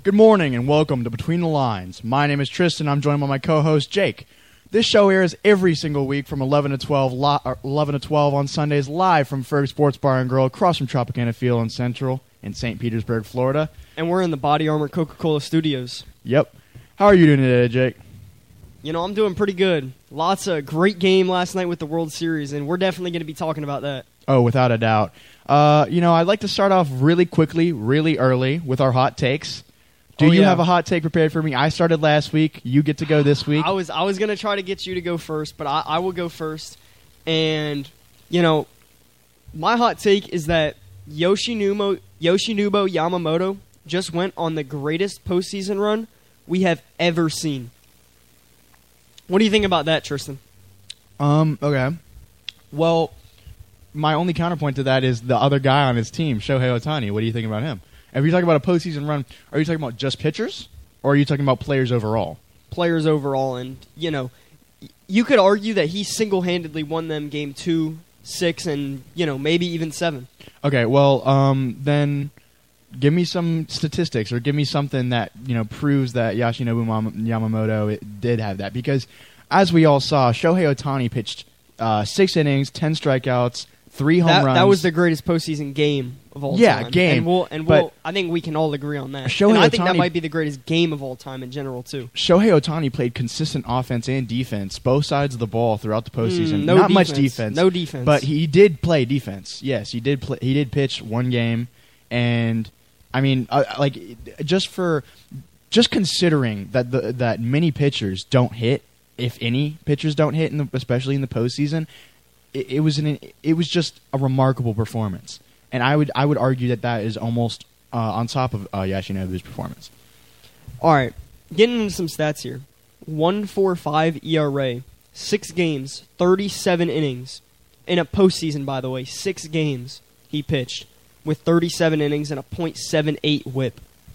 Good morning and welcome to Between the Lines. My name is Tristan. I'm joined by my co-host Jake. This show airs every single week from 11 to 12 on Sundays live from Ferg Sports Bar and Grill across from Tropicana Field and Central in St. Petersburg, Florida. And we're in the Body Armor Coca-Cola studios. Yep. How are you doing today, Jake? You know, I'm doing pretty good. Lots of great game last night with the World Series, and we're definitely going to be talking about that. Oh, without a doubt. I'd like to start off really quickly, really early with our hot takes. Do you have a hot take prepared for me? I started last week. You get to go this week. I was going to try to get you to go first, but I will go first. And, you know, my hot take is that Yoshinobu Yamamoto just went on the greatest postseason run we have ever seen. What do you think about that, Tristan? Okay. Well, my only counterpoint to that is the other guy on his team, Shohei Ohtani. What do you think about him? If you're talking about a postseason run, are you talking about just pitchers, or are you talking about players overall? Players overall, and, you know, you could argue that he single-handedly won them game 2, 6, and, you know, maybe even 7. Okay, well, then give me some statistics or give me something that, you know, proves that Yoshinobu Yamamoto did have that. Because, as we all saw, Shohei Ohtani pitched 6 innings, 10 strikeouts, 3 home runs. That was the greatest postseason game of all time. Yeah, game. I think we can all agree on that. And I think that might be the greatest game of all time in general, too. Shohei Ohtani played consistent offense and defense, both sides of the ball throughout the postseason. Not much defense. No defense. But he did play defense. Yes, he did pitch one game. And, I mean, just considering that many pitchers don't hit, if any pitchers don't hit, especially in the postseason, it was just a remarkable performance, and I would argue that is almost on top of Yoshinobu's performance. All right, getting into some stats here: 1.45 ERA, 6 games, 37 innings in a postseason. By the way, 6 games he pitched with 37 innings and a .78 WHIP.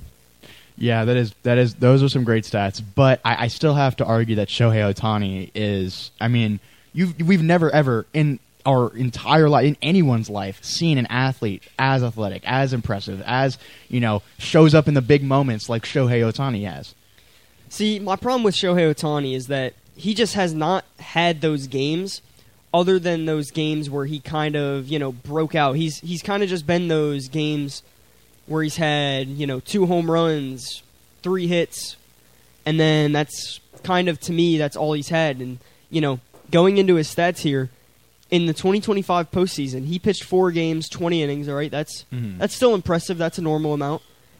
Yeah, that is. Those are some great stats, but I still have to argue that Shohei Ohtani is. I mean. We've never, ever, in our entire life, in anyone's life, seen an athlete as athletic, as impressive, as, you know, shows up in the big moments like Shohei Ohtani has. See, my problem with Shohei Ohtani is that he just has not had those games other than those games where he kind of, you know, broke out. He's kind of just been those games where he's had, you know, 2 home runs, 3 hits, and then that's kind of, to me, that's all he's had. And, you know, going into his stats here, in the 2025 postseason, he pitched 4 games, 20 innings. All right, that's still impressive. That's a normal amount.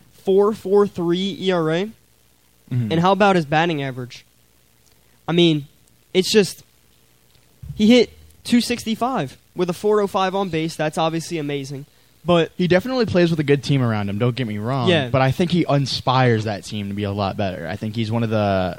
4.43 ERA, and how about his batting average? I mean, it's just he hit .265 with a .405 on base. That's obviously amazing. But he definitely plays with a good team around him. Don't get me wrong. Yeah. But I think he inspires that team to be a lot better. I think he's one of the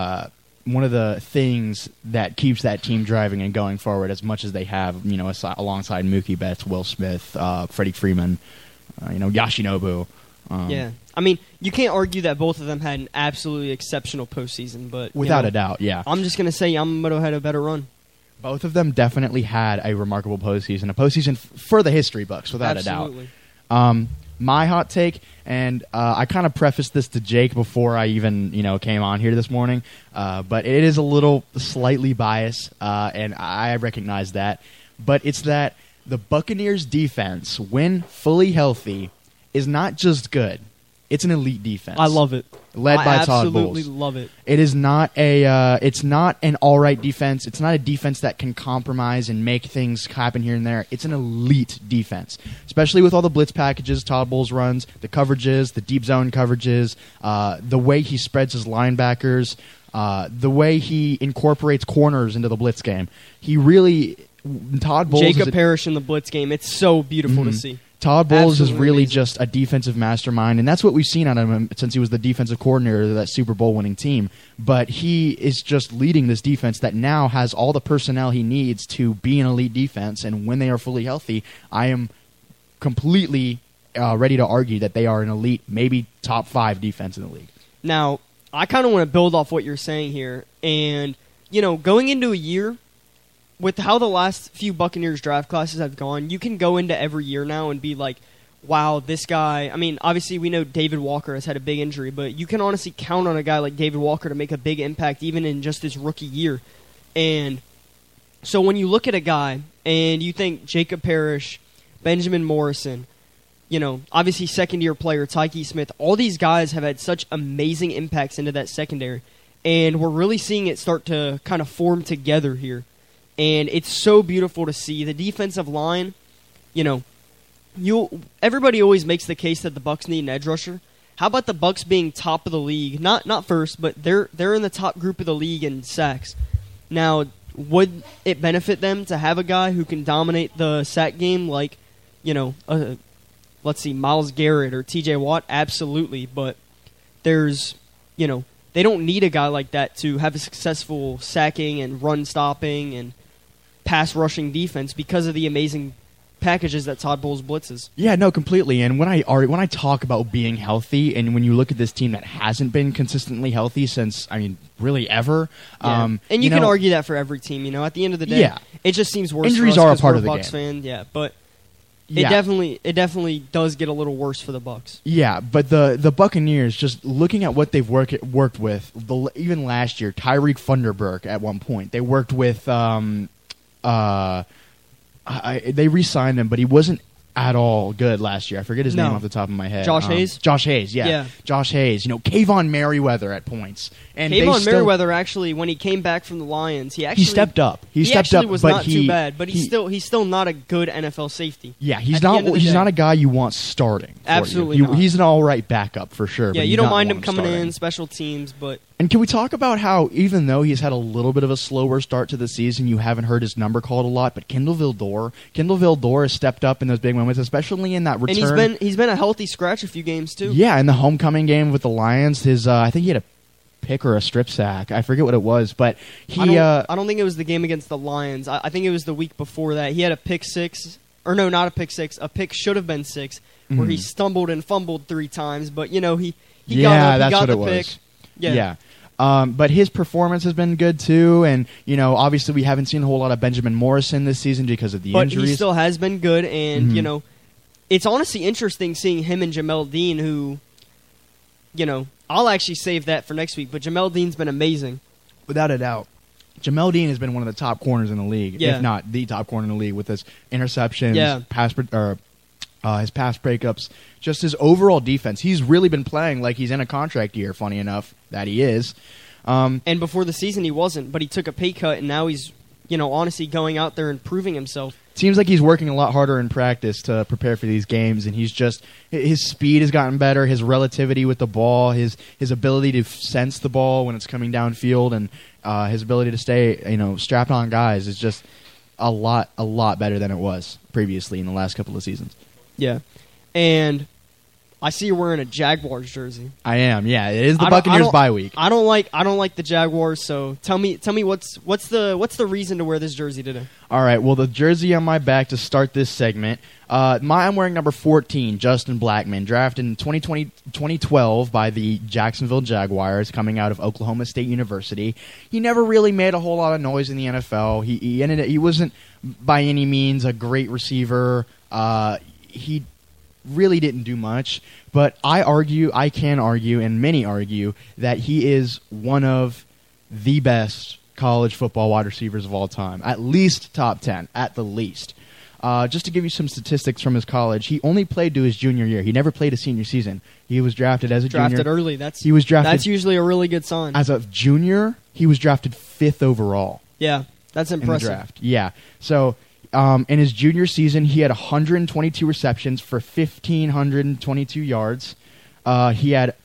things that keeps that team driving and going forward as much as they have, you know, alongside Mookie Betts, Will Smith, Freddie Freeman, Yoshinobu. Yeah. I mean, you can't argue that both of them had an absolutely exceptional postseason, but without a doubt, yeah. I'm just going to say Yamamoto had a better run. Both of them definitely had a remarkable postseason, a postseason for the history books, without Absolutely. a doubt. My hot take, and I kind of prefaced this to Jake before I even came on here this morning, but it is a little slightly biased, and I recognize that. But it's that the Buccaneers' defense, when fully healthy, is not just good; it's an elite defense. I love it. Led by Todd Bowles. I absolutely love it. It is not it's not an all right defense. It's not a defense that can compromise and make things happen here and there. It's an elite defense, especially with all the blitz packages Todd Bowles runs, the coverages, the deep zone coverages, the way he spreads his linebackers, the way he incorporates corners into the blitz game. He really Todd Bowles. Jacob Parrish in the blitz game. It's so beautiful to see. Todd Bowles Absolutely is really amazing. just a defensive mastermind, and that's what we've seen out of him since he was the defensive coordinator of that Super Bowl winning team. But he is just leading this defense that now has all the personnel he needs to be an elite defense, and when they are fully healthy, I am completely ready to argue that they are an elite, maybe top 5 defense in the league. Now, I kind of want to build off what you're saying here, and, going into a year, with how the last few Buccaneers draft classes have gone, you can go into every year now and be like, wow, this guy, I mean, obviously we know David Walker has had a big injury, but you can honestly count on a guy like David Walker to make a big impact even in just his rookie year. And so when you look at a guy and you think Jacob Parrish, Benjamin Morrison, obviously second-year player Tyke Smith, all these guys have had such amazing impacts into that secondary. And we're really seeing it start to kind of form together here. And it's so beautiful to see. The defensive line, everybody always makes the case that the Bucs need an edge rusher. How about the Bucs being top of the league? Not first, but they're in the top group of the league in sacks. Now, would it benefit them to have a guy who can dominate the sack game like, let's see, Myles Garrett or T.J. Watt? Absolutely, but there's, they don't need a guy like that to have a successful sacking and run stopping and pass rushing defense because of the amazing packages that Todd Bowles blitzes. Yeah, no, completely. And when I talk about being healthy, and when you look at this team that hasn't been consistently healthy since, really ever. Yeah. And you can argue that for every team. At the end of the day, yeah. It just seems worse. Injuries for us are a part of the Bucs game. Fan. Yeah, but Yeah. it definitely does get a little worse for the Bucs. Yeah, but the Buccaneers, just looking at what they've worked with, even last year, Tyreek Thunderberg at one point, they worked with they re-signed him, but he wasn't at all good last year. I forget his name off the top of my head. Josh Hayes? Josh Hayes, yeah. Yeah. Josh Hayes. Kayvon Merriweather at points. And Kayvon Merriweather, actually, when he came back from the Lions, he stepped up. He was not too bad, but he's still not a good NFL safety. Yeah, he's not a guy you want starting. Absolutely not. He's an all right backup for sure. Yeah, but you don't mind him coming in special teams, but. And can we talk about how, even though he's had a little bit of a slower start to the season, you haven't heard his number called a lot, but Kindle Vildor has stepped up in those big moments, especially in that return. And he's been a healthy scratch a few games, too. Yeah, in the homecoming game with the Lions, I think he had a pick or a strip sack. I forget what it was, but I don't think it was the game against the Lions. I think it was the week before that. He had a pick six. Or no, not a pick six. A pick should have been six, where he stumbled and fumbled 3 times, but, he got the pick. Yeah. But his performance has been good too, and obviously we haven't seen a whole lot of Benjamin Morrison this season because of the injuries. But he still has been good, and it's honestly interesting seeing him and Jamel Dean, who, I'll actually save that for next week. But Jamel Dean's been amazing, without a doubt. Jamel Dean has been one of the top corners in the league, if not the top corner in the league, with his interceptions, his pass breakups, just his overall defense. He's really been playing like he's in a contract year, funny enough, that he is. And before the season he wasn't, but he took a pay cut, and now he's, honestly going out there and proving himself. Seems like he's working a lot harder in practice to prepare for these games, and his speed has gotten better, his relativity with the ball, his ability to sense the ball when it's coming downfield, and his ability to stay, strapped on guys is just a lot better than it was previously in the last couple of seasons. Yeah, and I see you're wearing a Jaguars jersey. I am. Yeah, it is the Buccaneers bye week. I don't like the Jaguars. So tell me what's the reason to wear this jersey today? All right. Well, the jersey on my back to start this segment. I'm wearing number 14, Justin Blackmon, drafted in 2012 by the Jacksonville Jaguars, coming out of Oklahoma State University. He never really made a whole lot of noise in the NFL. He wasn't by any means a great receiver. He really didn't do much, but I can argue, and many argue, that he is one of the best college football wide receivers of all time. At least top 10, at the least. Just to give you some statistics from his college, he only played to his junior year. He never played a senior season. He was drafted as a junior. Drafted early. He was drafted. That's usually a really good sign. As a junior, he was drafted 5th overall. Yeah, that's impressive. In the draft. Yeah. So, in his junior season, he had 122 receptions for 1,522 yards. He had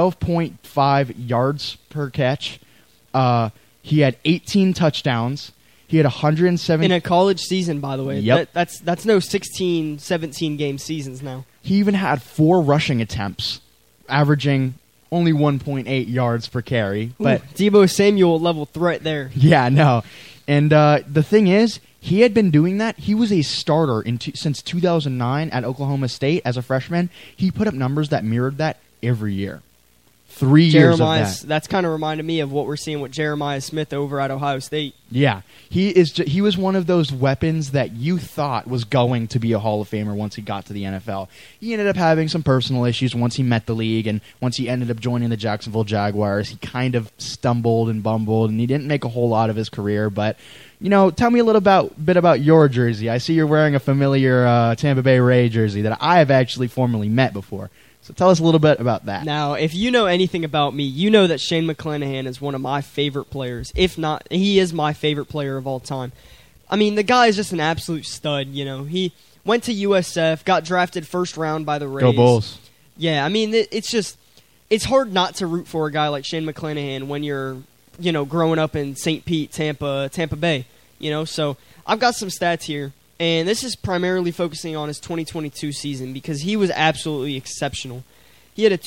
12.5 yards per catch. He had 18 touchdowns. He had 107 in a college season, by the way. Yep. That's no 16, 17 game seasons now. He even had 4 rushing attempts, averaging only 1.8 yards per carry. But Deebo Samuel level threat there. Yeah, no. And the thing is, he had been doing that. He was a starter since 2009 at Oklahoma State as a freshman. He put up numbers that mirrored that every year. 3 years of Jeremiah's, that. that's kind of reminded me of what we're seeing with Jeremiah Smith over at Ohio State. Yeah, he was one of those weapons that you thought was going to be a Hall of Famer once he got to the NFL. He ended up having some personal issues once he met the league, and once he ended up joining the Jacksonville Jaguars, he kind of stumbled and bumbled, and he didn't make a whole lot of his career. But tell me a little bit about your jersey. I see you're wearing a familiar Tampa Bay Ray jersey that I have actually formerly met before. So tell us a little bit about that. Now, if you know anything about me, you know that Shane McClanahan is one of my favorite players. If not, he is my favorite player of all time. I mean, the guy is just an absolute stud, He went to USF, got drafted first round by the Rays. Go Bulls. Yeah, I mean, it's hard not to root for a guy like Shane McClanahan when you're, growing up in St. Pete, Tampa Bay, So I've got some stats here. And this is primarily focusing on his 2022 season because he was absolutely exceptional. He had a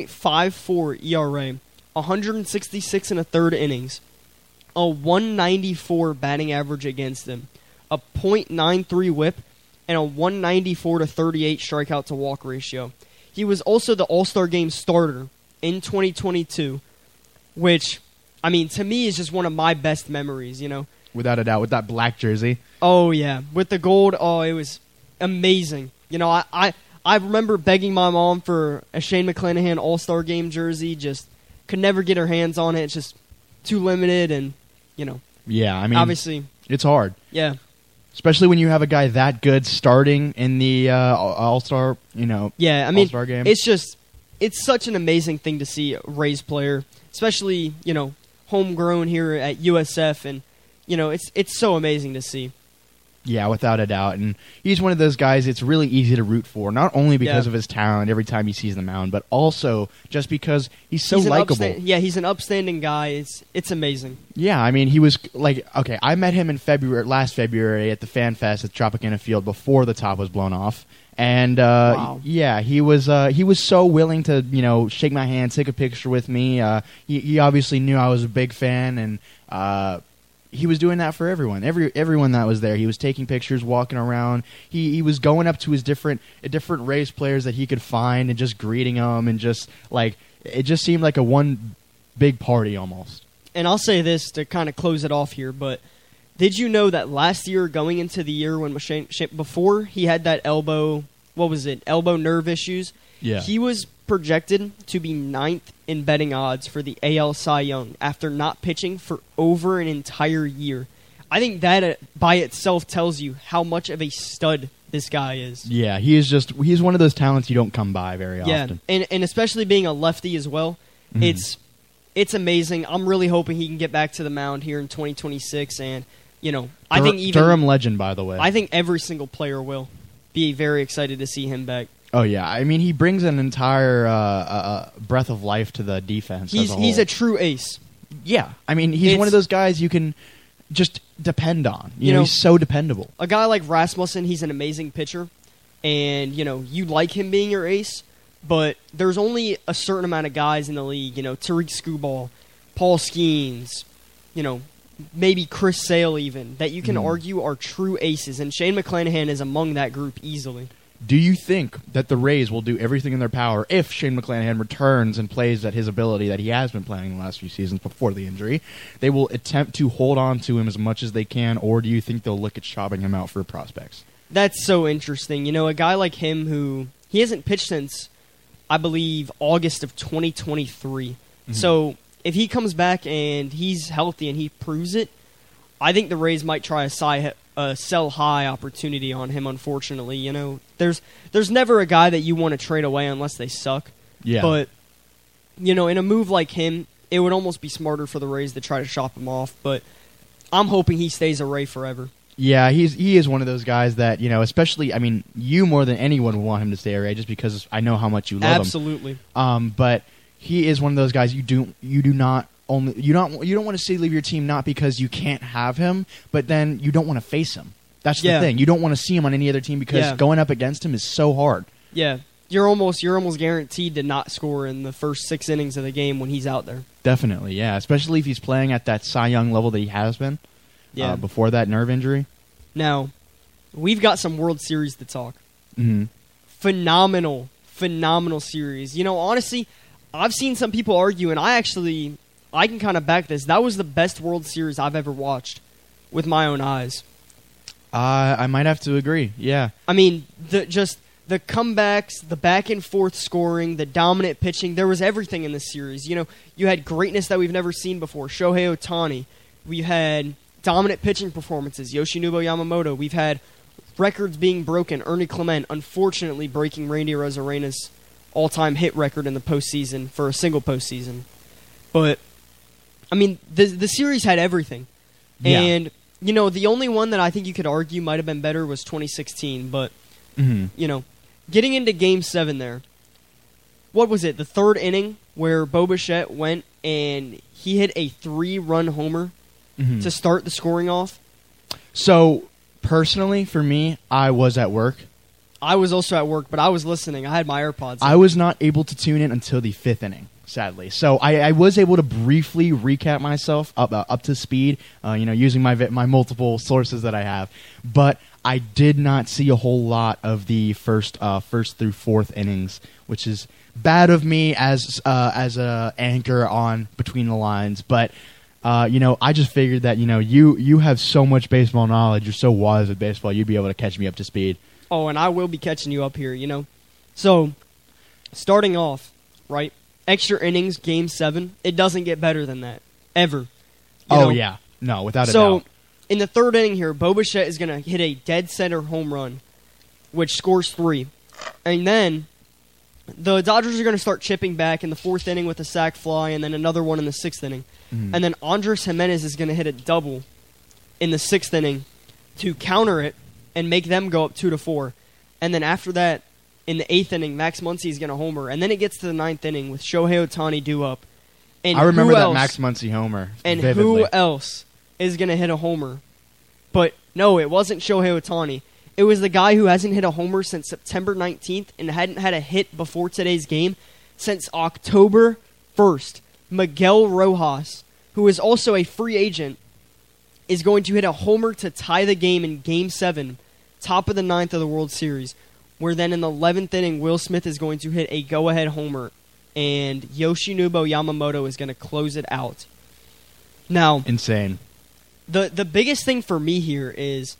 2.54 ERA, 166 and a third innings, a 194 batting average against him, a .93 WHIP, and a 194 to 38 strikeout to walk ratio. He was also the All-Star Game starter in 2022, which, I mean, to me is just one of my best memories, Without a doubt, with that black jersey. Oh, yeah. With the gold, it was amazing. I remember begging my mom for a Shane McClanahan All-Star Game jersey, just could never get her hands on it. It's just too limited and, Yeah, I mean, obviously. it's hard. Yeah. Especially when you have a guy that good starting in the All-Star, Yeah, I mean, All-Star game. it's such an amazing thing to see a Rays player, especially, homegrown here at USF, and, it's so amazing to see. Yeah, without a doubt. And he's one of those guys it's really easy to root for, not only because of his talent every time he sees the mound, but also just because he's so likable. He's an upstanding guy. It's amazing. Yeah, I mean, he was I met him in last February at the Fan Fest at Tropicana Field before the top was blown off. And wow. Yeah, he was so willing to shake my hand, take a picture with me. He obviously knew I was a big fan, and he was doing that for everyone. Everyone that was there, he was taking pictures, walking around. He was going up to his different Rays players that he could find and just greeting them, and just it just seemed like a one big party almost. And I'll say this to kind of close it off here, but did you know that last year, going into the year when before he had that elbow nerve issues, yeah, he was projected to be 9th in betting odds for the AL Cy Young after not pitching for over an entire year. I think that by itself tells you how much of a stud this guy is. Yeah, he's one of those talents you don't come by very often. Yeah, and especially being a lefty as well, it's amazing. I'm really hoping he can get back to the mound here in 2026, and I think even Durham legend, by the way. I think every single player will be very excited to see him back. Oh yeah, I mean he brings an entire breath of life to the defense. He's a true ace. Yeah, I mean he's one of those guys you can just depend on. He's so dependable. A guy like Rasmussen, he's an amazing pitcher, and you like him being your ace, but there's only a certain amount of guys in the league. Tariq Skubal, Paul Skeens, maybe Chris Sale even, that you can argue are true aces, and Shane McClanahan is among that group easily. Do you think that the Rays will do everything in their power if Shane McClanahan returns and plays at his ability that he has been playing the last few seasons before the injury? They will attempt to hold on to him as much as they can, or do you think they'll look at shopping him out for prospects? That's so interesting. A guy like him who he hasn't pitched since, I believe, August of 2023. Mm-hmm. So if he comes back and he's healthy and he proves it, I think the Rays might try a sell high opportunity on him. Unfortunately, there's never a guy that you want to trade away unless they suck. Yeah. But in a move like him, it would almost be smarter for the Rays to try to shop him off. But I'm hoping he stays a Ray forever. Yeah, he is one of those guys that especially. I mean, you more than anyone would want him to stay a Ray, just because I know how much you love him. Absolutely. But he is one of those guys you don't want to see leave your team, not because you can't have him, but then you don't want to face him. That's the thing. You don't want to see him on any other team because going up against him is so hard. Yeah, you're almost guaranteed to not score in the first 6 innings of the game when he's out there. Definitely, yeah. Especially if he's playing at that Cy Young level that he has been before that nerve injury. Now, we've got some World Series to talk. Mm-hmm. Phenomenal series. Honestly, I've seen some people argue, and I can kind of back this. That was the best World Series I've ever watched with my own eyes. I might have to agree. Yeah. I mean, the comebacks, the back and forth scoring, the dominant pitching, there was everything in this series. You know, you had greatness that we've never seen before. Shohei Ohtani. We had dominant pitching performances. Yoshinobu Yamamoto. We've had records being broken. Ernie Clement, unfortunately, breaking Randy Rosarena's all-time hit record in the postseason for a single postseason. But, I mean, the series had everything. Yeah. And, you know, the only one that I think you could argue might have been better was 2016. But, you know, getting into Game 7 there, what was it, the third inning where Bo Bichette went and he hit a 3-run homer to start the scoring off? So, personally, for me, I was at work. I was also at work, but I was listening. I had my AirPods in. I was not able to tune in until the 5th inning, sadly. So I was able to briefly recap myself up to speed, using my multiple sources that I have. But I did not see a whole lot of the first through 4th innings, which is bad of me as a anchor on Between the Lines. But I just figured that you have so much baseball knowledge. You're so wise at baseball. You'd be able to catch me up to speed. Oh, and I will be catching you up here, So, starting off, right? Extra innings, Game 7. It doesn't get better than that. Ever. Yeah. No, without a doubt. So, in the 3rd inning here, Bo Bichette is going to hit a dead center home run, which scores 3. And then, the Dodgers are going to start chipping back in the 4th inning with a sac fly, and then another one in the 6th inning. And then Andres Jimenez is going to hit a double in the 6th inning to counter it and make them go up 2-4. And then after that, in the 8th inning, Max Muncy is going to homer. And then it gets to the 9th inning with Shohei Ohtani due up. And I remember that Max Muncy homer and vividly. Who else is going to hit a homer? But no, it wasn't Shohei Ohtani. It was the guy who hasn't hit a homer since September 19th and hadn't had a hit before today's game since October 1st. Miguel Rojas, who is also a free agent, is going to hit a homer to tie the game in Game 7, top of the 9th of the World Series, where then in the 11th inning, Will Smith is going to hit a go-ahead homer, and Yoshinobu Yamamoto is going to close it out. Now, insane. The biggest thing for me here is,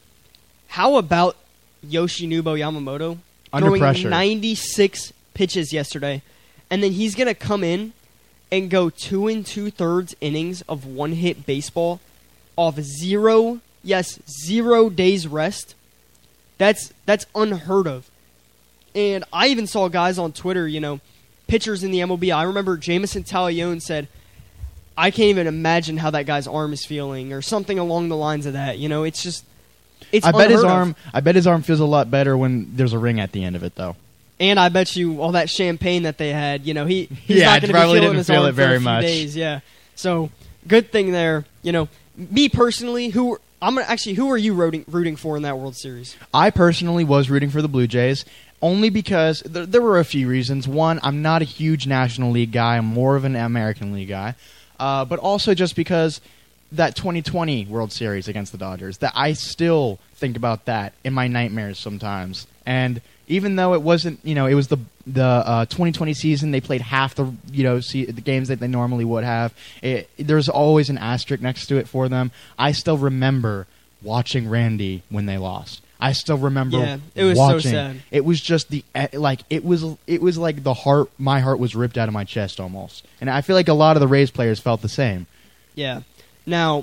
how about Yoshinobu Yamamoto under throwing pressure 96 pitches yesterday, and then he's going to come in and go 2 2/3 innings of one-hit baseball off 0 days rest. That's unheard of. And I even saw guys on Twitter, pitchers in the MLB. I remember Jameson Taillon said, I can't even imagine how that guy's arm is feeling, or something along the lines of that. It's just, it's I bet his arm feels a lot better when there's a ring at the end of it, though. And I bet you all that champagne that they had, he's not going to be probably feeling didn't his feel arm it very for a few much. days. Yeah. So good thing there. Me personally, who are you rooting for in that World Series? I personally was rooting for the Blue Jays, only because there were a few reasons. One, I'm not a huge National League guy. I'm more of an American League guy. But also just because that 2020 World Series against the Dodgers, that I still think about that in my nightmares sometimes. And even though it wasn't, it was the 2020 season, they played half the the games that they normally would have. There's always an asterisk next to it for them. I still remember watching Randy when they lost. I still remember it was watching. So sad. It was just it was like my heart was ripped out of my chest almost. And I feel like a lot of the Rays players felt the same. Yeah. Now,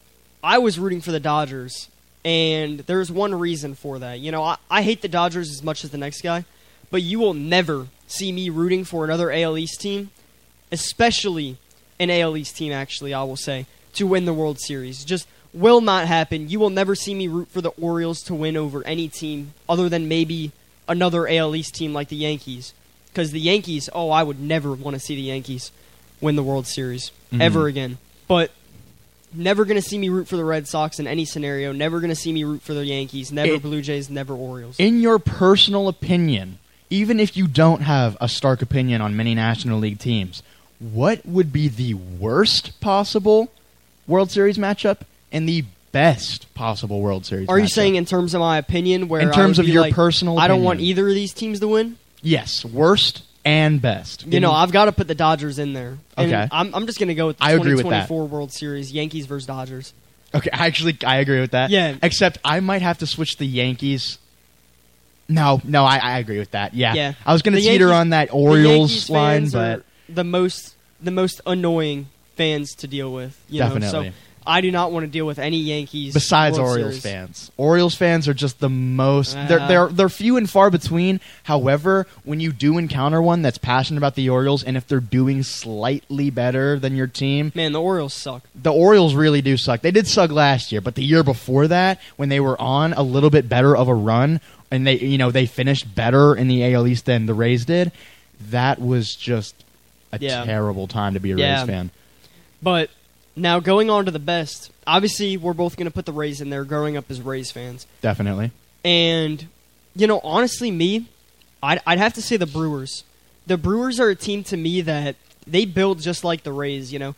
I was rooting for the Dodgers, and there's one reason for that. I hate the Dodgers as much as the next guy, but you will never see me rooting for another AL East team, especially an AL East team, actually, I will say, to win the World Series. Just will not happen. You will never see me root for the Orioles to win over any team other than maybe another AL East team like the Yankees. Because the Yankees, I would never want to see the Yankees win the World Series ever again. But never going to see me root for the Red Sox in any scenario. Never going to see me root for the Yankees. Never Blue Jays, never Orioles. In your personal opinion, even if you don't have a stark opinion on many National League teams, what would be the worst possible World Series matchup and the best possible World Series matchup? Are you saying in terms of my opinion? Where in terms of your personal opinion? I don't want either of these teams to win? Yes. Worst and best. You know, I've got to put the Dodgers in there. And Okay. I'm just going to go with the I agree with that. 2024 World Series, Yankees versus Dodgers. Okay, I agree with that. Yeah. Except I might have to switch the Yankees. No, I agree with that. Yeah. Yeah. I was going to The teeter Yankees- on that The Orioles Yankees line, fans but are the most annoying fans to deal with. You know? Definitely. So I do not want to deal with any Yankees. besides World Orioles Series. fans. Orioles fans are just the most they're few and far between. However, when you do encounter one that's passionate about the Orioles, and if they're doing slightly better than your team, Man, the Orioles suck. the Orioles really do suck. They did suck last year, but the year before that, when they were on a little bit better of a run and they finished better in the AL East than the Rays did, that was just a Yeah. terrible time to be a Yeah. Rays fan. But now going on to the best, obviously we're both going to put the Rays in there growing up as Rays fans. Definitely. And, you know, honestly, I'd have to say the Brewers. The Brewers are a team to me that they build just like the Rays, you know.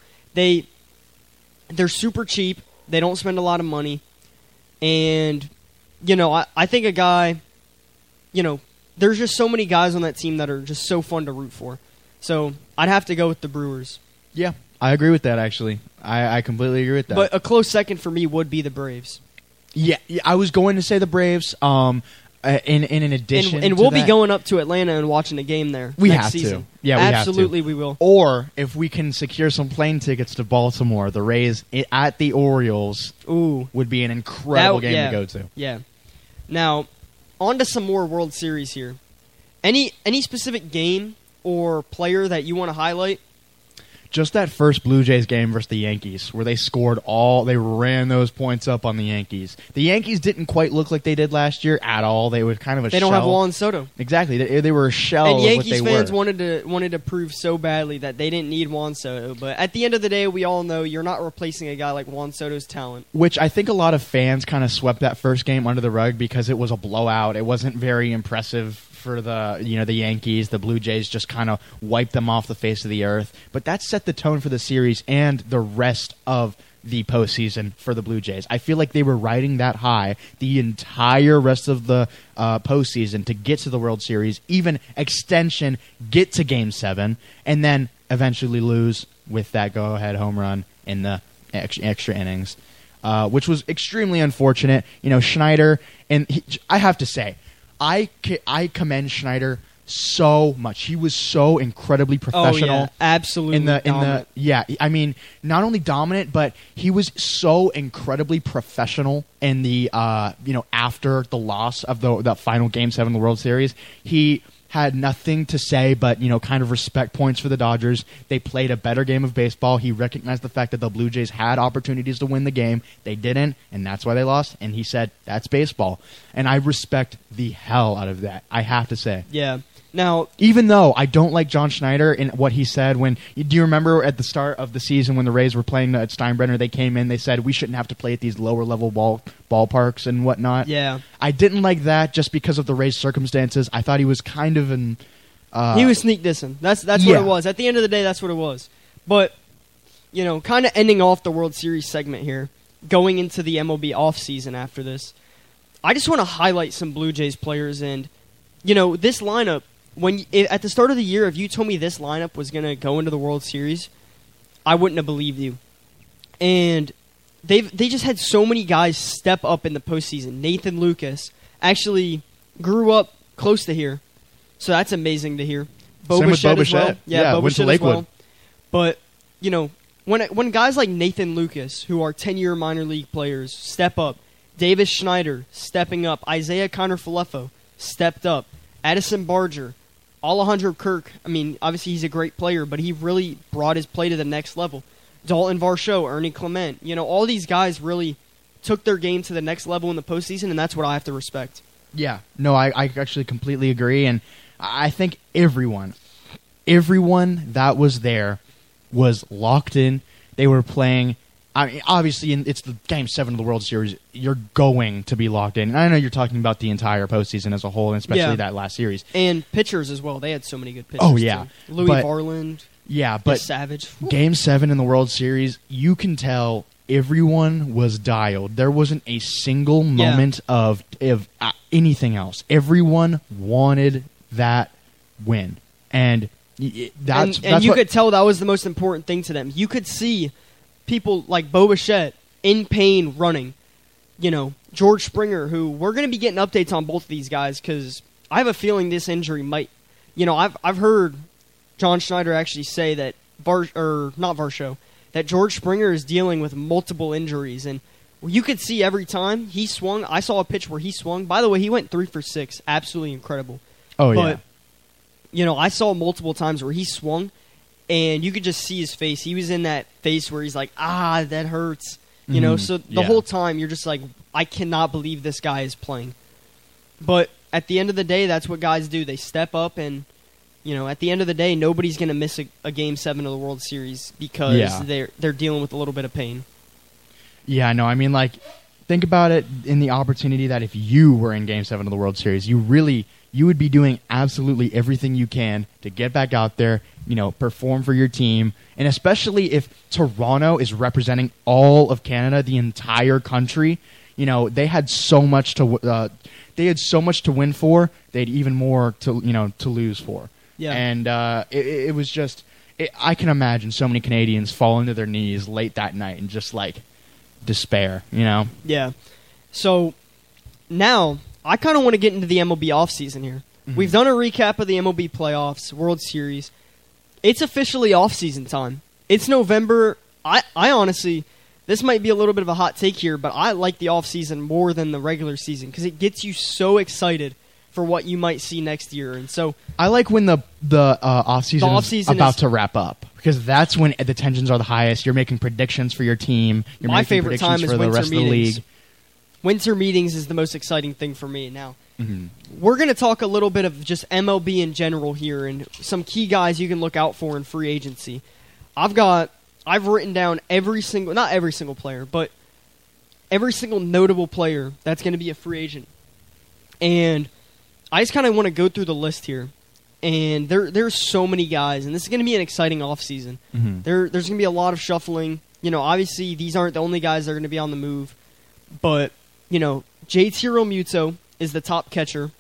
They're super cheap. They don't spend a lot of money. And, you know, I think a guy, you know, there's just so many guys on that team that are just so fun to root for. So I'd have to go with the Brewers. Yeah, I agree with that, actually. I completely agree with that. But a close second for me would be the Braves. Yeah, I was going to say the Braves. In an addition, And to we'll that, be going up to Atlanta and watching a game there. We next have season. to. Yeah, we have to. Absolutely, we will. Or if we can secure some plane tickets to Baltimore, the Rays at the Orioles Ooh, would be an incredible game yeah. to go to. yeah. Now, on to some more World Series here. Any specific game or player that you want to highlight? Just that first Blue Jays game versus the Yankees, where they ran those points up on the Yankees. The Yankees didn't quite look like they did last year at all. They were kind of a They shell. don't have Juan Soto. Exactly. They were a shell And of what Yankees they fans were. wanted to prove so badly that they didn't need Juan Soto. But at the end of the day, we all know you're not replacing a guy like Juan Soto's talent. Which I think a lot of fans kind of swept that first game under the rug because it was a blowout. It wasn't very impressive for the Yankees. The Blue Jays just kind of wiped them off the face of the earth. But that set the tone for the series and the rest of the postseason for the Blue Jays. I feel like they were riding that high the entire rest of the postseason to get to the World Series, even extension, get to Game 7, and then eventually lose with that go-ahead home run in the extra innings, which was extremely unfortunate. Schneider, and I have to say, I commend Schneider so much. He was so incredibly professional. Oh, yeah. Absolutely dominant. I mean, not only dominant, but he was so incredibly professional in the after the loss of the final Game 7 of the World Series. He had nothing to say but, kind of respect points for the Dodgers. They played a better game of baseball. He recognized the fact that the Blue Jays had opportunities to win the game. They didn't, and that's why they lost. And he said, that's baseball. And I respect the hell out of that, I have to say. Yeah. Now, Even though I don't like John Schneider and what he said do you remember at the start of the season when the Rays were playing at Steinbrenner, they came in, they said we shouldn't have to play at these lower level ballparks and whatnot. yeah. I didn't like that just because of the Rays' circumstances. I thought he was kind of an... He was sneak dissing. That's what yeah. it was. At the end of the day, that's what it was. But, kind of ending off the World Series segment here, going into the MLB offseason after this, I just want to highlight some Blue Jays players. And, this lineup, at the start of the year, if you told me this lineup was going to go into the World Series, I wouldn't have believed you. And they just had so many guys step up in the postseason. Nathan Lucas actually grew up close to here, so that's amazing to hear. Same with Bichette as well. Bichette. Yeah, Yeah, Bo went to Bichette as well. Lakewood. But when guys like Nathan Lucas, who are 10-year minor league players, step up, Davis Schneider stepping up, Isaiah Conner-Falefo stepped up, Addison Barger, Alejandro Kirk. I mean, obviously he's a great player, but he really brought his play to the next level. Dalton Varsho, Ernie Clement, all these guys really took their game to the next level in the postseason, and that's what I have to respect. Yeah. No, I actually completely agree, and I think everyone that was there was locked in. They were playing... I mean, obviously, it's the Game 7 of the World Series. You're going to be locked in. And I know you're talking about the entire postseason as a whole, and especially that last series. And pitchers as well. They had so many good pitchers. Oh, yeah. Too. Louis But- Varland, Yeah, but Savage. Game 7 in the World Series, you can tell everyone was dialed. There wasn't a single moment of anything else. Everyone wanted that win. And that's you what, could tell that was the most important thing to them. You could see people like Bo Bichette in pain running. You know, George Springer, who we're going to be getting updates on both of these guys because I have a feeling this injury might. You know, I've heard John Schneider actually say that that George Springer is dealing with multiple injuries, and you could see every time he swung. I saw a pitch where he swung. By the way, he went 3 for 6, absolutely incredible. Oh but, yeah. You know, I saw multiple times where he swung, and you could just see his face. He was in that face where he's like, that hurts. You know, so the whole time you're just like, I cannot believe this guy is playing. But at the end of the day, that's what guys do. They step up, and, you know, at the end of the day, nobody's going to miss a Game 7 of the World Series because they're dealing with a little bit of pain. Yeah, no, I mean, like, think about it in the opportunity that if you were in Game 7 of the World Series, you would be doing absolutely everything you can to get back out there, you know, perform for your team. And especially if Toronto is representing all of Canada, the entire country, you know, they had so much to win for. They had even more to lose for. Yeah. And it was just, I can imagine so many Canadians falling to their knees late that night and just like despair, you know? Yeah. So now I kind of want to get into the MLB offseason here. Mm-hmm. We've done a recap of the MLB playoffs, World Series. It's officially offseason time. It's November. I honestly, this might be a little bit of a hot take here, but I like the offseason more than the regular season because it gets you so excited for what you might see next year. And so I like when the offseason is about to wrap up because that's when the tensions are the highest. You're making predictions for your team. You're my making favorite time is for the winter rest meetings. Of the league. Winter meetings is the most exciting thing for me. Now, we're going to talk a little bit of just MLB in general here and some key guys you can look out for in free agency. I've written down not every single player, but every single notable player that's going to be a free agent. And I just kind of want to go through the list here. And there's so many guys, and this is going to be an exciting offseason. There's going to be a lot of shuffling. You know, obviously, these aren't the only guys that are going to be on the move. But, you know, JT Realmuto is the top catcher.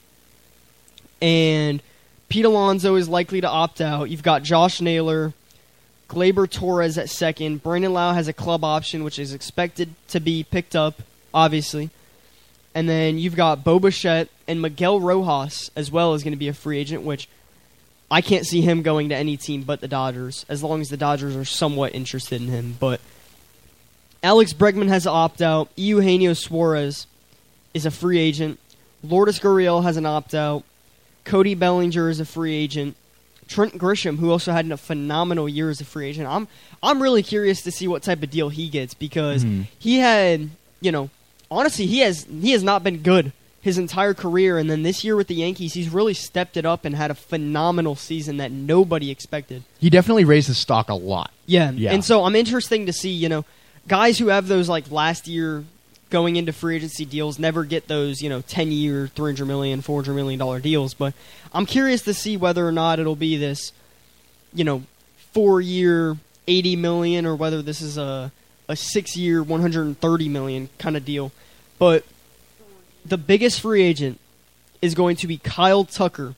And Pete Alonso is likely to opt out. You've got Josh Naylor, Gleyber Torres at second. Brandon Lau has a club option, which is expected to be picked up, obviously. And then you've got Bo Bichette and Miguel Rojas as well as going to be a free agent, which I can't see him going to any team but the Dodgers, as long as the Dodgers are somewhat interested in him. But Alex Bregman has an opt-out. Eugenio Suarez is a free agent. Lourdes Gurriel has an opt-out. Cody Bellinger is a free agent. Trent Grisham, who also had a phenomenal year as a free agent. I'm really curious to see what type of deal he gets because he had, you know, honestly, he has not been good his entire career, and then this year with the Yankees, he's really stepped it up and had a phenomenal season that nobody expected. He definitely raised his stock a lot. Yeah. And so I'm interested to see, you know, guys who have those like last year going into free agency deals never get those, you know, 10-year, $300 million, $400 million deals, but I'm curious to see whether or not it'll be this, you know, 4-year, $80 million, or whether this is a 6-year, $130 million kind of deal. But the biggest free agent is going to be Kyle Tucker.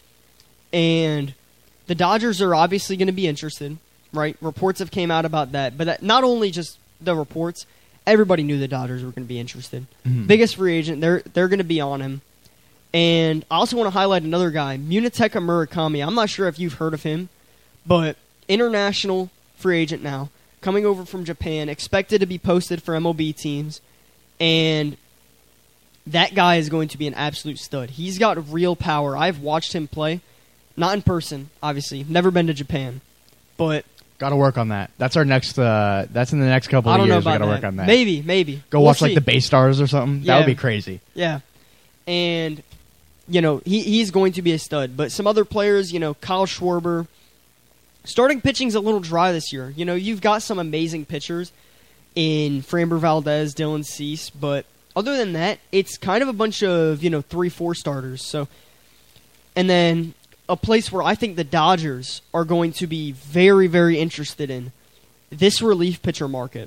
And the Dodgers are obviously going to be interested, right? Reports have came out about that. But that, not only just the reports, everybody knew the Dodgers were going to be interested. Biggest free agent, they're going to be on him. And I also want to highlight another guy, Munetaka Murakami. I'm not sure if you've heard of him, but international free agent now, coming over from Japan, expected to be posted for MLB teams. And that guy is going to be an absolute stud. He's got real power. I've watched him play. Not in person, obviously. Never been to Japan. But got to work on that. That's our next. That's in the next couple of years. We got to work on that. Maybe. Go watch like the Bay Stars or something. Yeah. That would be crazy. Yeah. And, you know, he's going to be a stud. But some other players, you know, Kyle Schwarber. Starting pitching's a little dry this year. You know, you've got some amazing pitchers in Framber Valdez, Dylan Cease, but other than that, it's kind of a bunch of, you know, 3-4 starters. So, and then a place where I think the Dodgers are going to be very, very interested in this relief pitcher market.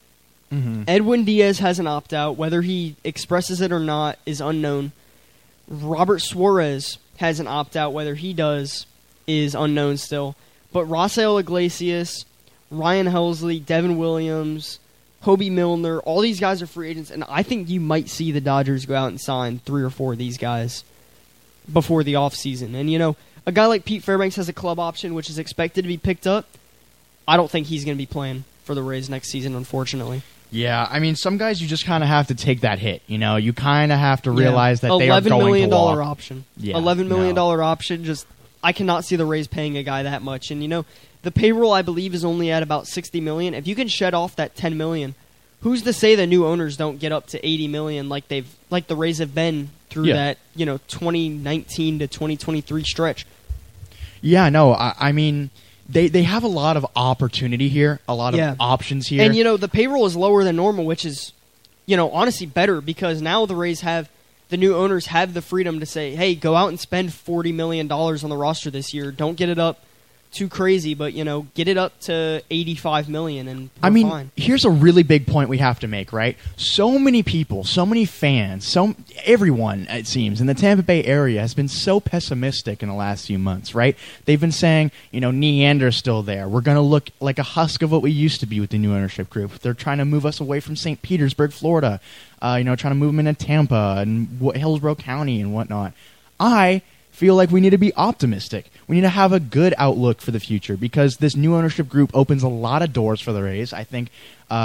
Edwin Diaz has an opt-out. Whether he expresses it or not is unknown. Robert Suarez has an opt-out. Whether he does is unknown still. But Rafael Iglesias, Ryan Helsley, Devin Williams, Hobie Milner, all these guys are free agents, and I think you might see the Dodgers go out and sign 3 or 4 of these guys before the offseason. And, a guy like Pete Fairbanks has a club option, which is expected to be picked up. I don't think he's going to be playing for the Rays next season, unfortunately. Yeah, I mean, some guys you just kind of have to take that hit. You kind of have to realize that they are going to $11 million walk. option. Yeah, $11 million option. Just I cannot see the Rays paying a guy that much. And the payroll I believe is only at about $60 million. If you can shed off that $10 million, who's to say the new owners don't get up to $80 million like the Rays have been through that 2019 to 2023 stretch? Yeah, no, I mean. They have a lot of opportunity here, a lot of options here. And, the payroll is lower than normal, which is, honestly better because now the new owners have the freedom to say, hey, go out and spend $40 million on the roster this year. Don't get it up too crazy, but, get it up to $85 million and we're fine. Here's a really big point we have to make, right? So many people, so many fans, everyone, it seems, in the Tampa Bay area has been so pessimistic in the last few months, right? They've been saying, Neander's still there. We're going to look like a husk of what we used to be with the new ownership group. They're trying to move us away from St. Petersburg, Florida, trying to move them into Tampa and Hillsborough County and whatnot. I feel like we need to be optimistic. We need to have a good outlook for the future because this new ownership group opens a lot of doors for the Rays. I think,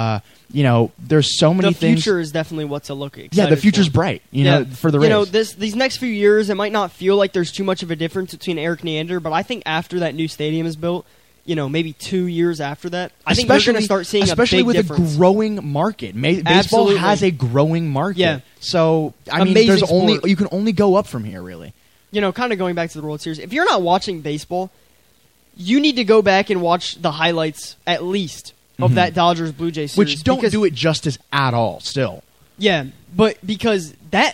there's so many things. The future is definitely what to look at. Yeah, the future's bright, for the Rays. These next few years, it might not feel like there's too much of a difference between Eric Neander, but I think after that new stadium is built, maybe 2 years after that, I think we're going to start seeing a big difference. Especially with a growing market. Baseball has a growing market. Yeah. So, you can only go up from here, really. Kind of going back to the World Series, if you're not watching baseball, you need to go back and watch the highlights at least of that Dodgers-Blue Jays series. Which don't do it justice at all, still. Yeah, but because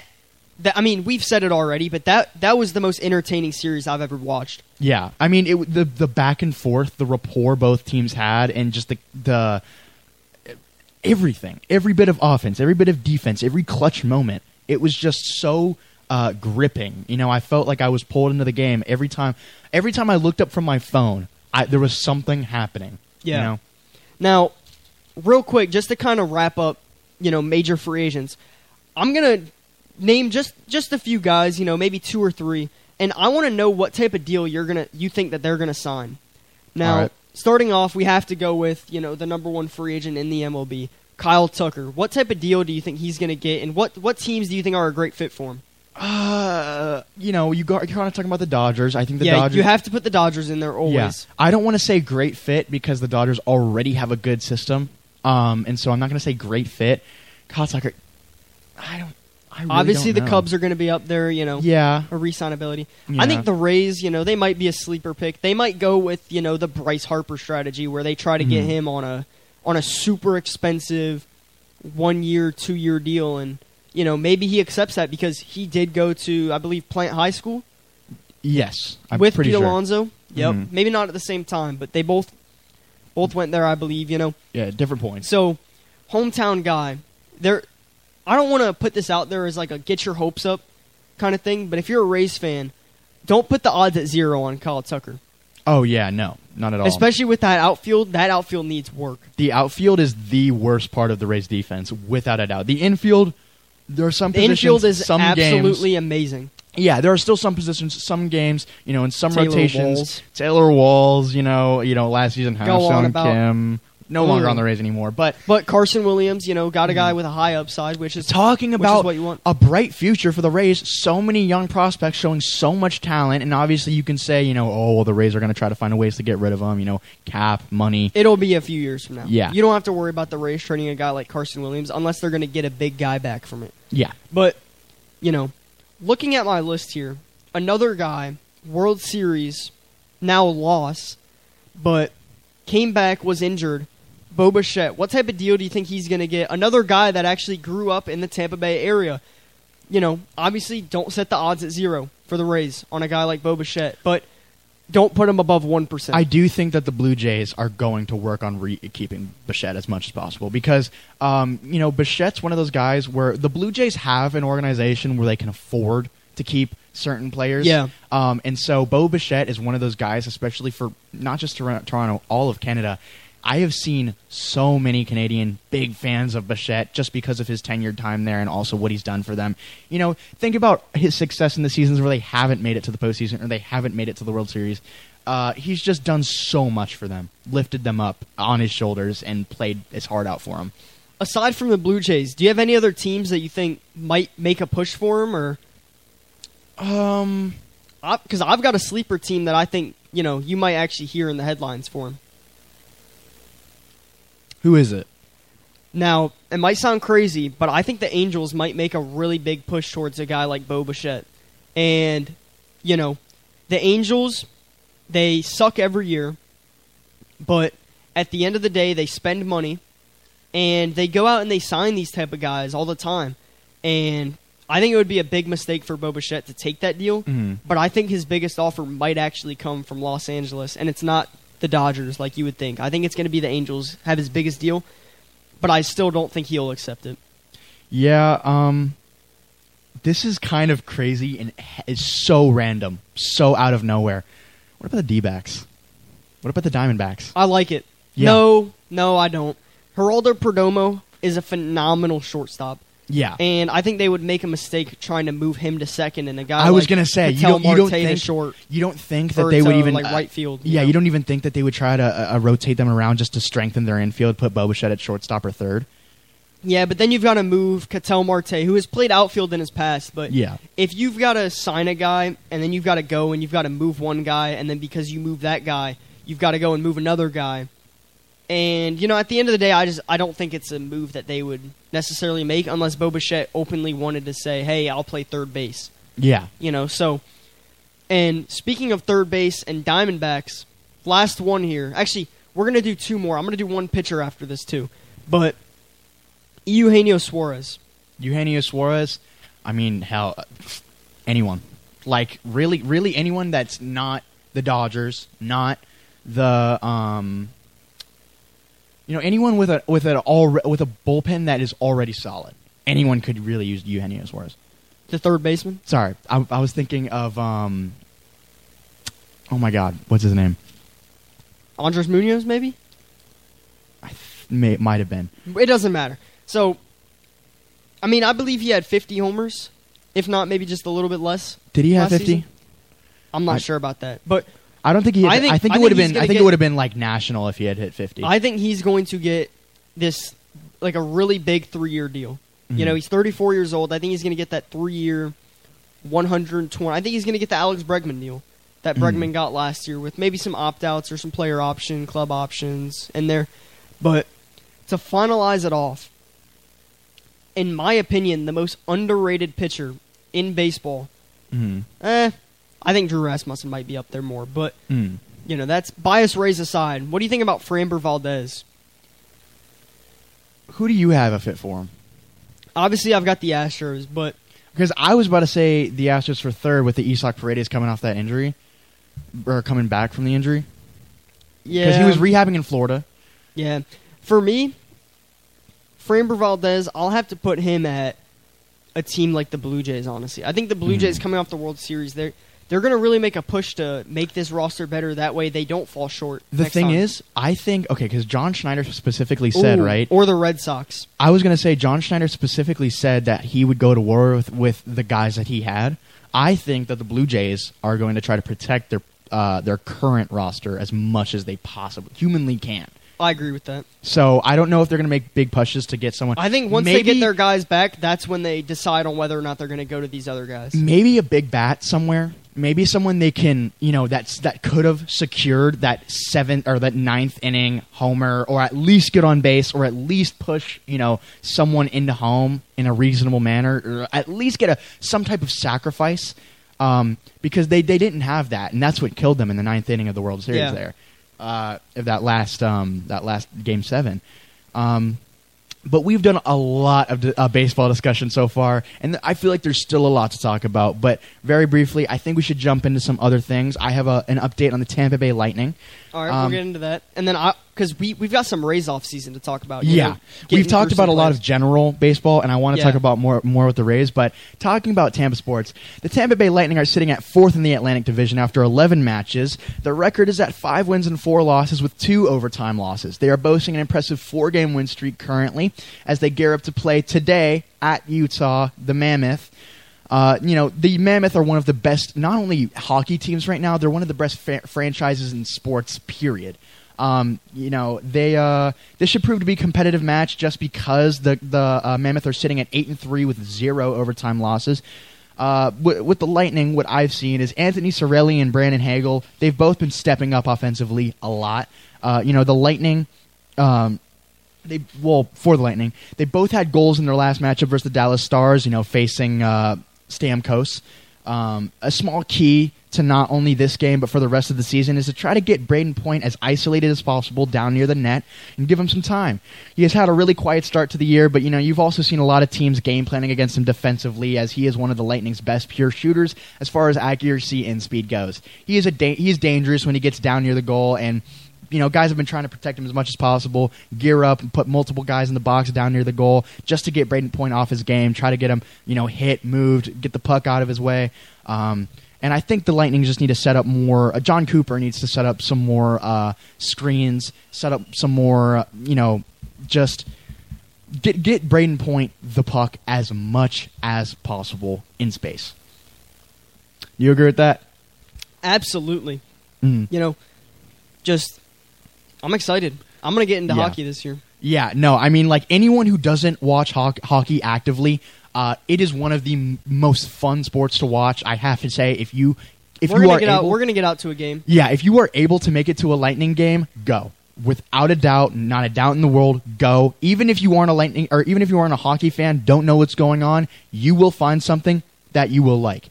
we've said it already, but that was the most entertaining series I've ever watched. Yeah, I mean, the back and forth, the rapport both teams had, and just the everything, every bit of offense, every bit of defense, every clutch moment, it was just so gripping. I felt like I was pulled into the game every time I looked up from my phone. There was something happening. Yeah. Now, real quick, just to kind of wrap up, major free agents, I'm gonna name just a few guys. Maybe 2 or 3, and I want to know what type of deal you think that they're gonna sign. Now, starting off, we have to go with the number 1 free agent in the MLB, Kyle Tucker. What type of deal do you think he's gonna get, and what teams do you think are a great fit for him? You're kind of talking about the Dodgers. I think the Dodgers. You have to put the Dodgers in there always. Yeah. I don't want to say great fit because the Dodgers already have a good system. And so I'm not going to say great fit. Kyle Tucker, I really obviously don't know. The Cubs are going to be up there. Yeah. A re-signability. Yeah. I think the Rays, they might be a sleeper pick. They might go with the Bryce Harper strategy where they try to get him on a super expensive 1 year, 2 year deal and. Maybe he accepts that because he did go to, I believe, Plant High School. Yes, I'm with pretty Pete sure. Alonso. Yep, maybe not at the same time, but they both went there, I believe. Yeah, different points. So, hometown guy. I don't want to put this out there as like a get your hopes up kind of thing, but if you're a Rays fan, don't put the odds at 0 on Kyle Tucker. Oh yeah, no, not at all. Especially with that outfield. That outfield needs work. The outfield is the worst part of the Rays defense, without a doubt. The infield. There are some positions, the infield is some absolutely games, amazing. Yeah, there are still some positions, some games, in some Taylor rotations. Walls. Taylor Walls, last season, Go on Ha-Seong about- Kim, no longer on the Rays anymore. But Carson Williams, got a guy with a high upside, which is talking about what you want. A bright future for the Rays. So many young prospects showing so much talent, and obviously you can say, the Rays are going to try to find ways to get rid of them. Cap, money. It'll be a few years from now. Yeah. You don't have to worry about the Rays trading a guy like Carson Williams unless they're going to get a big guy back from it. Yeah. But, looking at my list here, another guy, World Series, now loss, but came back, was injured, Bo Bichette. What type of deal do you think he's going to get? Another guy that actually grew up in the Tampa Bay area. Obviously don't set the odds at 0 for the Rays on a guy like Bo Bichette, but don't put him above 1%. I do think that the Blue Jays are going to work on keeping Bichette as much as possible because, Bichette's one of those guys where the Blue Jays have an organization where they can afford to keep certain players. Yeah. And so Bo Bichette is one of those guys, especially for not just Toronto, all of Canada. I have seen so many Canadian big fans of Bichette just because of his tenured time there and also what he's done for them. You know, think about his success in the seasons where they haven't made it to the postseason or they haven't made it to the World Series. He's just done so much for them, lifted them up on his shoulders, and played his heart out for them. Aside from the Blue Jays, do you have any other teams that you think might make a push for him? Or because I've got a sleeper team that I think you might actually hear in the headlines for him. Who is it? Now, it might sound crazy, but I think the Angels might make a really big push towards a guy like Bo Bichette. And, the Angels, they suck every year, but at the end of the day, they spend money, and they go out and they sign these type of guys all the time. And I think it would be a big mistake for Bo Bichette to take that deal, but I think his biggest offer might actually come from Los Angeles, and it's not the Dodgers like you would think. I think it's going to be the Angels have his biggest deal, but I still don't think he'll accept it. Yeah, this is kind of crazy and is so random, so out of nowhere. What about the D-backs? What about the Diamondbacks? I like it. Yeah. No, I don't. Geraldo Perdomo is a phenomenal shortstop. Yeah. And I think they would make a mistake trying to move him to second and a guy I was like going to say, you Ketel don't Marte think to short. You don't think that Or they would to, even like right field. Yeah, you don't even think that they would try to rotate them around just to strengthen their infield, put Bo Bichette at shortstop or third. Yeah, but then you've got to move Ketel Marte, who has played outfield in his past. But Yeah. if you've got to sign a guy and then you've got to go and you've got to move one guy, and then because you move that guy, you've got to go and move another guy. And, at the end of the day, I don't think it's a move that they would necessarily make unless Bo Bichette openly wanted to say, hey, I'll play third base. Yeah. So, and speaking of third base and Diamondbacks, last one here. Actually, we're going to do two more. I'm going to do one pitcher after this, too. But Eugenio Suarez. Eugenio Suarez, I mean, hell, anyone. Like, really anyone that's not the Dodgers, not the, anyone with a bullpen that is already solid. Anyone could really use Eugenio Suarez. The third baseman? Sorry, I was thinking of, oh my God, what's his name? Andres Munoz, maybe? Might have been. It doesn't matter. So, I mean, I believe he had 50 homers. If not, maybe just a little bit less. Did he have last 50? season. I'm not sure about that. But I don't think he had, I think it would have been it would have been like national if he had hit 50. I think he's going to get this like a really big 3-year deal. Mhm. He's 34 years old. I think he's going to get that 3-year 120. I think he's going to get the Alex Bregman deal that Bregman got last year with maybe some opt-outs or some player option, club options in there. But to finalize it off, in my opinion, the most underrated pitcher in baseball, I think Drew Rasmussen might be up there more. But, that's bias raised aside. What do you think about Framber Valdez? Who do you have a fit for him? Obviously, I've got the Astros, but Because I was about to say the Astros for third with the Isak Paredes coming off that injury, or coming back from the injury. yeah. Because he was rehabbing in Florida. Yeah. For me, Framber Valdez, I'll have to put him at a team like the Blue Jays, honestly. I think the Blue Jays coming off the World Series, they're going to really make a push to make this roster better. That way they don't fall short. The next thing time. is, I think, because John Schneider specifically said, Ooh, right? Or the Red Sox. I was going to say John Schneider specifically said that he would go to war with the guys that he had. I think that the Blue Jays are going to try to protect their current roster as much as they possibly humanly can. I agree with that. So I don't know if they're going to make big pushes to get someone. I think once they get their guys back, that's when they decide on whether or not they're going to go to these other guys. Maybe a big bat somewhere. Maybe someone they can, that could have secured that 7th or that 9th inning homer, or at least get on base, or at least push, someone into home in a reasonable manner, or at least get some type of sacrifice, because they didn't have that, and that's what killed them in the 9th inning of the World Series. Yeah. There, of that last Game 7. But we've done a lot of baseball discussion so far, and I feel like there's still a lot to talk about. But very briefly, I think we should jump into some other things. I have an update on the Tampa Bay Lightning. All right, we'll get into that. And then because we've got some Rays off season to talk about. We've talked about a lot of general baseball, and I want to talk about more with the Rays. But talking about Tampa sports, the Tampa Bay Lightning are sitting at 4th in the Atlantic Division after 11 matches. Their record is at 5 wins and 4 losses with 2 overtime losses. They are boasting an impressive 4-game win streak currently as they gear up to play today at Utah, the Mammoth. The Mammoth are one of the best, not only hockey teams right now, they're one of the best franchises in sports, period. This should prove to be a competitive match just because the Mammoth are sitting at 8-3 with 0 overtime losses. With the Lightning, what I've seen is Anthony Cirelli and Brandon Hagel, they've both been stepping up offensively a lot. The Lightning... for the Lightning, they both had goals in their last matchup versus the Dallas Stars, facing Stamkos. A small key to not only this game but for the rest of the season is to try to get Braden Point as isolated as possible down near the net and give him some time. He has had a really quiet start to the year, but you've also seen a lot of teams game planning against him defensively, as he is one of the Lightning's best pure shooters as far as accuracy and speed goes. He is he's dangerous when he gets down near the goal, and guys have been trying to protect him as much as possible, gear up and put multiple guys in the box down near the goal just to get Braden Point off his game, try to get him, hit, moved, get the puck out of his way. And I think the Lightning just need to set up more. John Cooper needs to set up some more screens, set up some more, just get Braden Point the puck as much as possible in space. You agree with that? Absolutely. I'm excited. I'm going to get into hockey this year. Yeah, no, anyone who doesn't watch hockey actively, it is one of the most fun sports to watch. I have to say, we're going to get out to a game. Yeah, if you are able to make it to a Lightning game, go. Without a doubt, not a doubt in the world, go. Even if you aren't a Lightning, or even if you aren't a hockey fan, don't know what's going on, you will find something that you will like.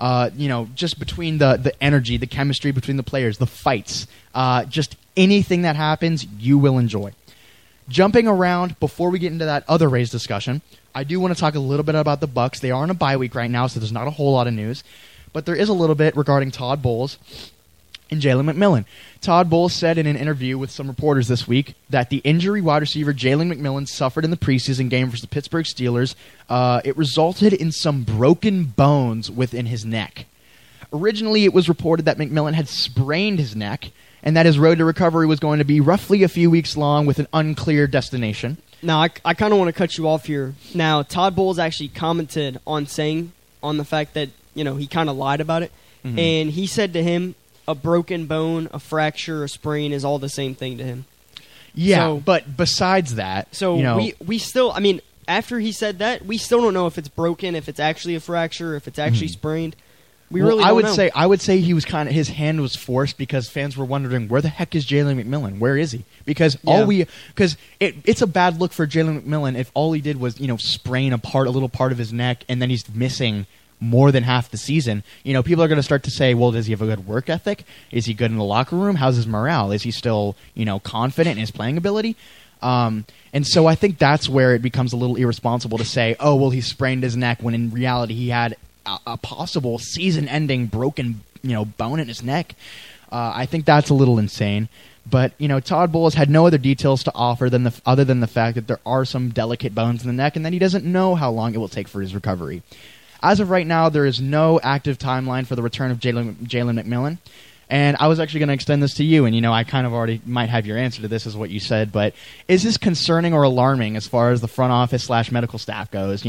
Just between the energy, the chemistry between the players, the fights, just anything that happens, you will enjoy. Jumping around, before we get into that other Rays discussion, I do want to talk a little bit about the Bucks. They are on a bye week right now, so there's not a whole lot of news. But there is a little bit regarding Todd Bowles and Jalen McMillan. Todd Bowles said in an interview with some reporters this week that the injury wide receiver Jalen McMillan suffered in the preseason game versus the Pittsburgh Steelers, it resulted in some broken bones within his neck. Originally, it was reported that McMillan had sprained his neck and that his road to recovery was going to be roughly a few weeks long with an unclear destination. Now, I kind of want to cut you off here. Now, Todd Bowles actually commented on the fact that, he kind of lied about it. Mm-hmm. And he said to him, a broken bone, a fracture, a sprain is all the same thing to him. Yeah, but besides that... we still... after he said that, we still don't know if it's broken, if it's actually a fracture, if it's actually sprained. We really don't know. I would say he was his hand was forced because fans were wondering, where the heck is Jalen McMillan? Where is he? Because it's a bad look for Jalen McMillan if all he did was sprain a little part of his neck and then he's missing more than half the season. People are going to start to say, well, does he have a good work ethic? Is he good in the locker room? How's his morale? Is he still confident in his playing ability? And so I think that's where it becomes a little irresponsible to say, oh, well, he sprained his neck when in reality he had a possible season-ending broken, bone in his neck. I think that's a little insane. But Todd Bowles had no other details to offer other than the fact that there are some delicate bones in the neck, and that he doesn't know how long it will take for his recovery. As of right now, there is no active timeline for the return of Jalen McMillan. And I was actually going to extend this to you, and I kind of already might have your answer to this, is what you said. But is this concerning or alarming as far as the front office / medical staff goes?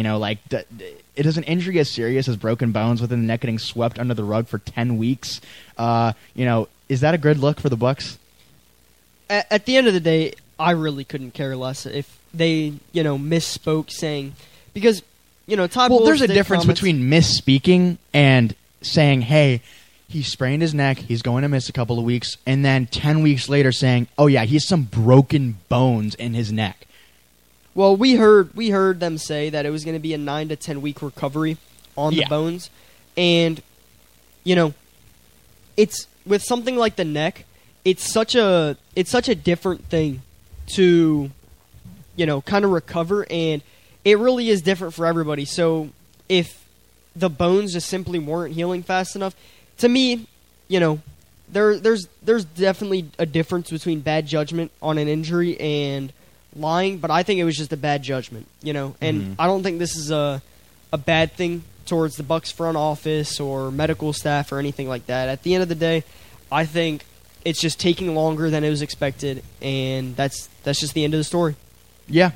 It is an injury as serious as broken bones within the neck getting swept under the rug for 10 weeks. Is that a good look for the Bucks? At the end of the day, I really couldn't care less if they, misspoke saying, because, Todd Bowles. Well, there's a difference between misspeaking and saying, hey, he sprained his neck, he's going to miss a couple of weeks, and then 10 weeks later saying, oh yeah, he has some broken bones in his neck. Well, we heard them say that it was going to be a 9 to 10 week recovery on the bones. And, it's with something like the neck, it's such a different thing to, kind of recover, and it really is different for everybody. So if the bones just simply weren't healing fast enough, to me, there's definitely a difference between bad judgment on an injury and lying, but I think it was just a bad judgment, and I don't think this is a bad thing towards the Bucs front office or medical staff or anything like that. At the end of the day, I think it's just taking longer than it was expected, and that's just the end of the story. Yeah.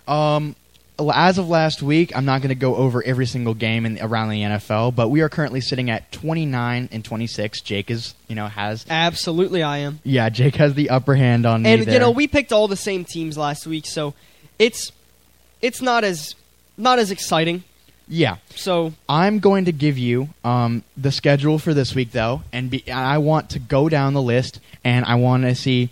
As of last week, I'm not going to go over every single game around the NFL, but we are currently sitting at 29-26. Jake has Absolutely, I am. Yeah, Jake has the upper hand on me And there. we picked all the same teams last week, so it's not as exciting. Yeah. So I'm going to give you the schedule for this week, though, and I want to go down the list, and I want to see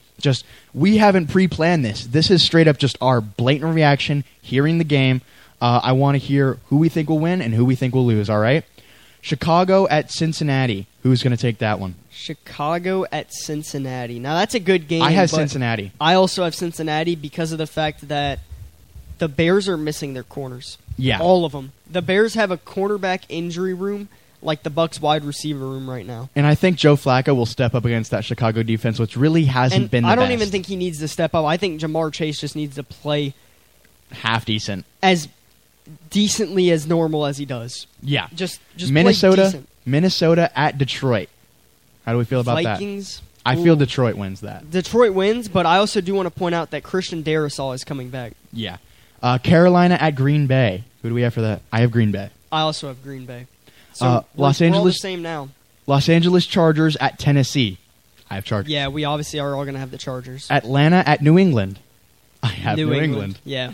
we haven't pre-planned this. This is straight up just our blatant reaction, hearing the game. I want to hear who we think will win and who we think will lose, all right? Chicago at Cincinnati. Who's going to take that one? Chicago at Cincinnati. Now, that's a good game. I have but Cincinnati. I also have Cincinnati because of the fact that the Bears are missing their corners. Yeah. All of them. The Bears have a cornerback injury room like the Bucs wide receiver room right now. And I think Joe Flacco will step up against that Chicago defense, which really hasn't been the best. I don't even think he needs to step up. I think Jamar Chase just needs to play half decent, as decently as normal as he does. Yeah. Just Minnesota, play decent. Minnesota at Detroit. How do we feel about Vikings, that? I feel Detroit wins that. Detroit wins, but I also do want to point out that Christian Darrisaw is coming back. Yeah. Carolina at Green Bay. Who do we have for that? I have Green Bay. I also have Green Bay. So Los we're all Angeles the same now. Los Angeles Chargers at Tennessee. I have Chargers. Yeah, we obviously are all going to have the Chargers. Atlanta at New England. I have New England. Yeah.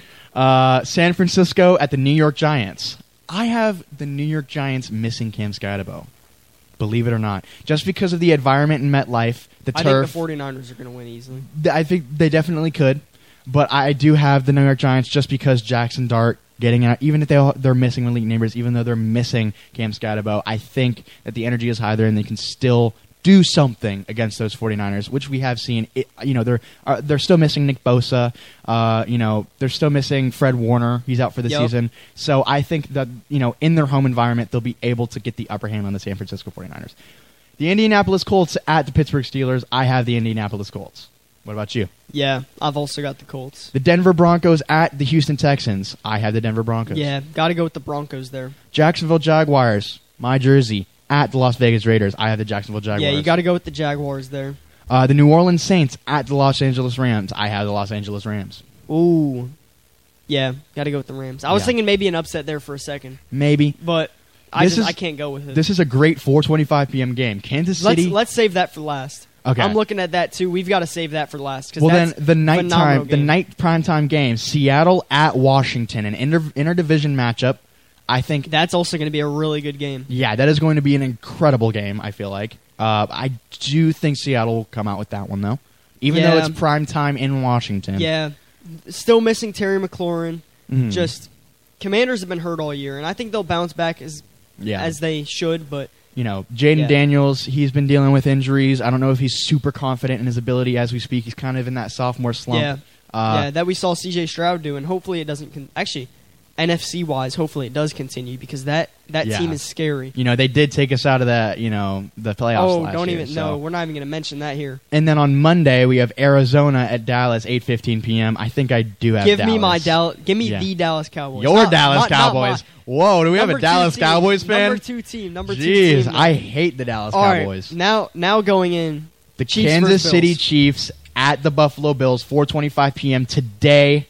San Francisco at the New York Giants. I have the New York Giants missing Cam Scatterbo. Believe it or not. Just because of the environment in MetLife, the turf. I think the 49ers are going to win easily. I think they definitely could. But I do have the New York Giants just because Jackson Dart getting out, even if they're missing Malik Neighbors, even though they're missing Cam Scatterbo, I think that the energy is high there and they can still do something against those 49ers, which we have seen. They're still missing Nick Bosa. They're still missing Fred Warner. He's out for the season. So I think that, in their home environment, they'll be able to get the upper hand on the San Francisco 49ers. The Indianapolis Colts at the Pittsburgh Steelers. I have the Indianapolis Colts. What about you? Yeah, I've also got the Colts. The Denver Broncos at the Houston Texans. I have the Denver Broncos. Yeah, got to go with the Broncos there. Jacksonville Jaguars, my jersey, at the Las Vegas Raiders. I have the Jacksonville Jaguars. Yeah, you got to go with the Jaguars there. The New Orleans Saints at the Los Angeles Rams. I have the Los Angeles Rams. Ooh. Yeah, got to go with the Rams. I was thinking maybe an upset there for a second. Maybe. But I can't go with it. This is a great 4:25 p.m. game. Kansas City. Let's save that for last. Okay. I'm looking at that too. We've got to save that for last. Well, then the night primetime game, Seattle at Washington, an interdivision matchup. I think that's also going to be a really good game. Yeah, that is going to be an incredible game. I feel like I do think Seattle will come out with that one though, even though it's primetime in Washington. Yeah, still missing Terry McLaurin. Mm-hmm. Just Commanders have been hurt all year, and I think they'll bounce back as they should, but. Jaden Daniels, he's been dealing with injuries. I don't know if he's super confident in his ability as we speak. He's kind of in that sophomore slump. Yeah, that we saw C.J. Stroud do, and hopefully it doesn't... actually, NFC-wise, hopefully it does continue, because that team is scary. They did take us out of that, the playoffs last year. No, we're not even going to mention that here. And then on Monday, we have Arizona at Dallas, 8:15 p.m. I think I do have Dallas. Give me the Dallas Cowboys. Your Dallas Cowboys. Whoa, do we have a Dallas Cowboys fan? Number two team. Jeez, I hate the Dallas Cowboys. Right, now going in. The Kansas City Chiefs at the Buffalo Bills, 4:25 p.m. today,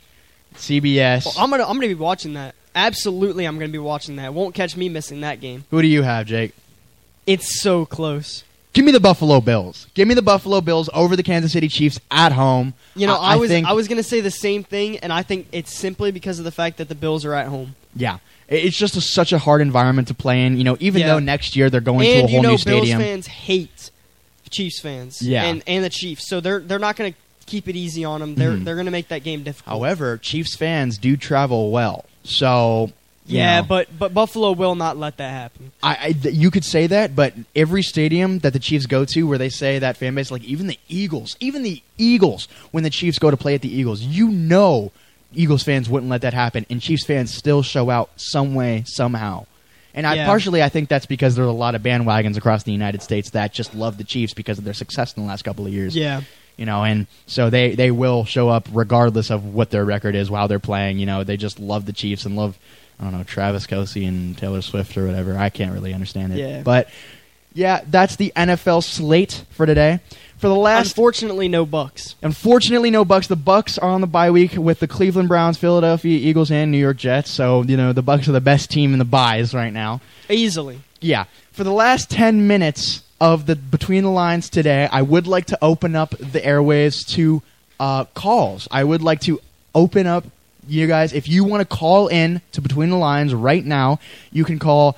CBS. Well, I'm gonna be watching that. Absolutely, I'm gonna be watching that. Won't catch me missing that game. Who do you have, Jake? It's so close. Give me the Buffalo Bills. Give me the Buffalo Bills over the Kansas City Chiefs at home. I was gonna say the same thing, and I think it's simply because of the fact that the Bills are at home. Yeah. It's just such a hard environment to play in. Even though next year they're going to a whole new stadium. Bills fans hate Chiefs fans. Yeah. And the Chiefs. So they're not going to keep it easy on them. They're going to make that game difficult. However, Chiefs fans do travel well. So but Buffalo will not let that happen. You could say that, but every stadium that the Chiefs go to where they say that fan base, like even the Eagles, when the Chiefs go to play at the Eagles, Eagles fans wouldn't let that happen, and Chiefs fans still show out some way, somehow. And Yeah. partially, I think that's because there are a lot of bandwagons across the United States that just love the Chiefs because of their success in the last couple of years. Yeah. And so they will show up regardless of what their record is while they're playing. They just love the Chiefs and love, I don't know, Travis Kelce and Taylor Swift or whatever. I can't really understand it. Yeah. But, yeah, that's the NFL slate for today. For the last... Unfortunately, no Bucks. Unfortunately, no Bucks. The Bucks are on the bye week with the Cleveland Browns, Philadelphia Eagles, and New York Jets. So, the Bucks are the best team in the byes right now. Easily. Yeah. For the last 10 minutes of the Between the Lines today, I would like to open up the airwaves to calls. I would like to open up you guys. If you want to call in to Between the Lines right now, you can call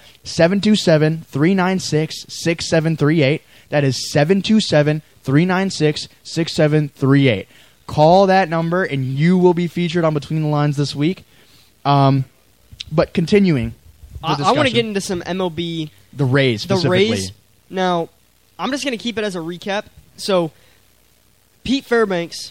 727-396-6738. That is 727-396-6738. Call that number, and you will be featured on Between the Lines this week. But continuing the I want to discussion. get into some MLB. The Rays The specifically. Rays. Now, I'm just going to keep it as a recap. So, Pete Fairbanks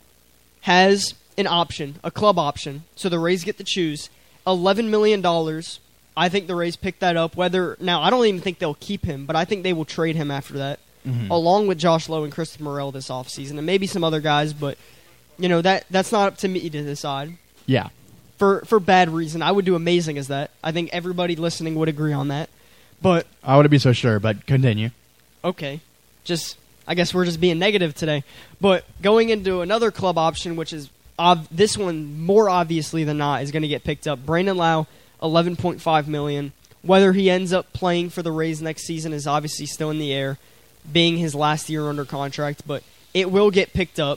has an option, a club option. So the Rays get to choose $11 million. I think the Rays pick that up. Now, I don't even think they'll keep him, but I think they will trade him after that, along with Josh Lowe and Christopher Morel this offseason, and maybe some other guys. But that's not up to me to decide. Yeah. For bad reason. I would do amazing as that. I think everybody listening would agree on that. But I wouldn't be so sure, but continue. okay. I guess we're just being negative today. But going into another club option, which is this one more obviously than not is going to get picked up. Brandon Lau, $11.5 million. Whether he ends up playing for the Rays next season is obviously still in the air, being his last year under contract, but it will get picked up.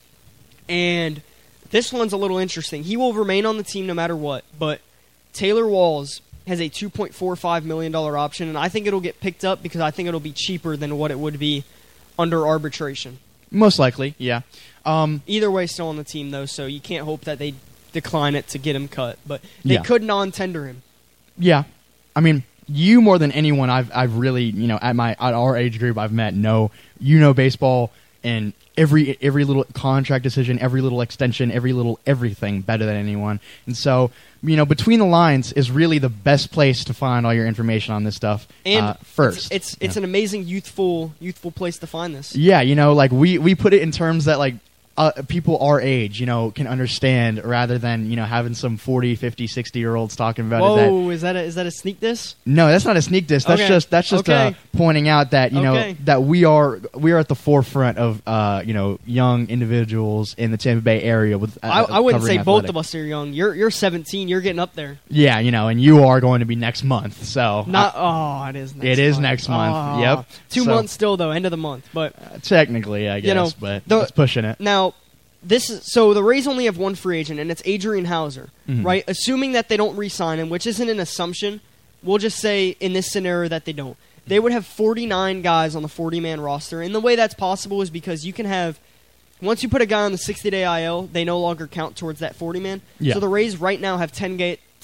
And this one's a little interesting. He will remain on the team no matter what, but Taylor Walls has a $2.45 million option, and I think it'll get picked up because I think it'll be cheaper than what it would be under arbitration. Most likely, yeah. Either way, still on the team, though, so you can't hope that they decline it to get him cut. But they Yeah. could non-tender him. Yeah. I mean, you more than anyone I've really, at our age group I've met know baseball and every little contract decision, every little extension, every little everything better than anyone. And so, Between the Lines is really the best place to find all your information on this stuff. And first, it's an amazing youthful place to find this. Yeah, we put it in terms that people our age, can understand rather than, having some 40, 50, 60-year-olds talking about it. Whoa, is that a sneak diss? No, that's not a sneak diss. That's Okay. just Okay. pointing out that Okay. that we are at the forefront of young individuals in the Tampa Bay area. With I wouldn't say covering both athletic. of us are young. You're 17. You're getting up there. Yeah, and you are going to be next month. So It is next it is month. next month. Oh. Yep. 2 So, months still, though, end of the month. But technically, I guess, but it's pushing it. now, so the Rays only have one free agent, and it's Adrian Hauser, Mhm. right? Assuming that they don't re-sign him, which isn't an assumption, we'll just say in this scenario that they don't. They would have 49 guys on the 40-man roster, and the way that's possible is because you can have, once you put a guy on the 60-day IL, they no longer count towards that 40-man. Yeah. So the Rays right now have 10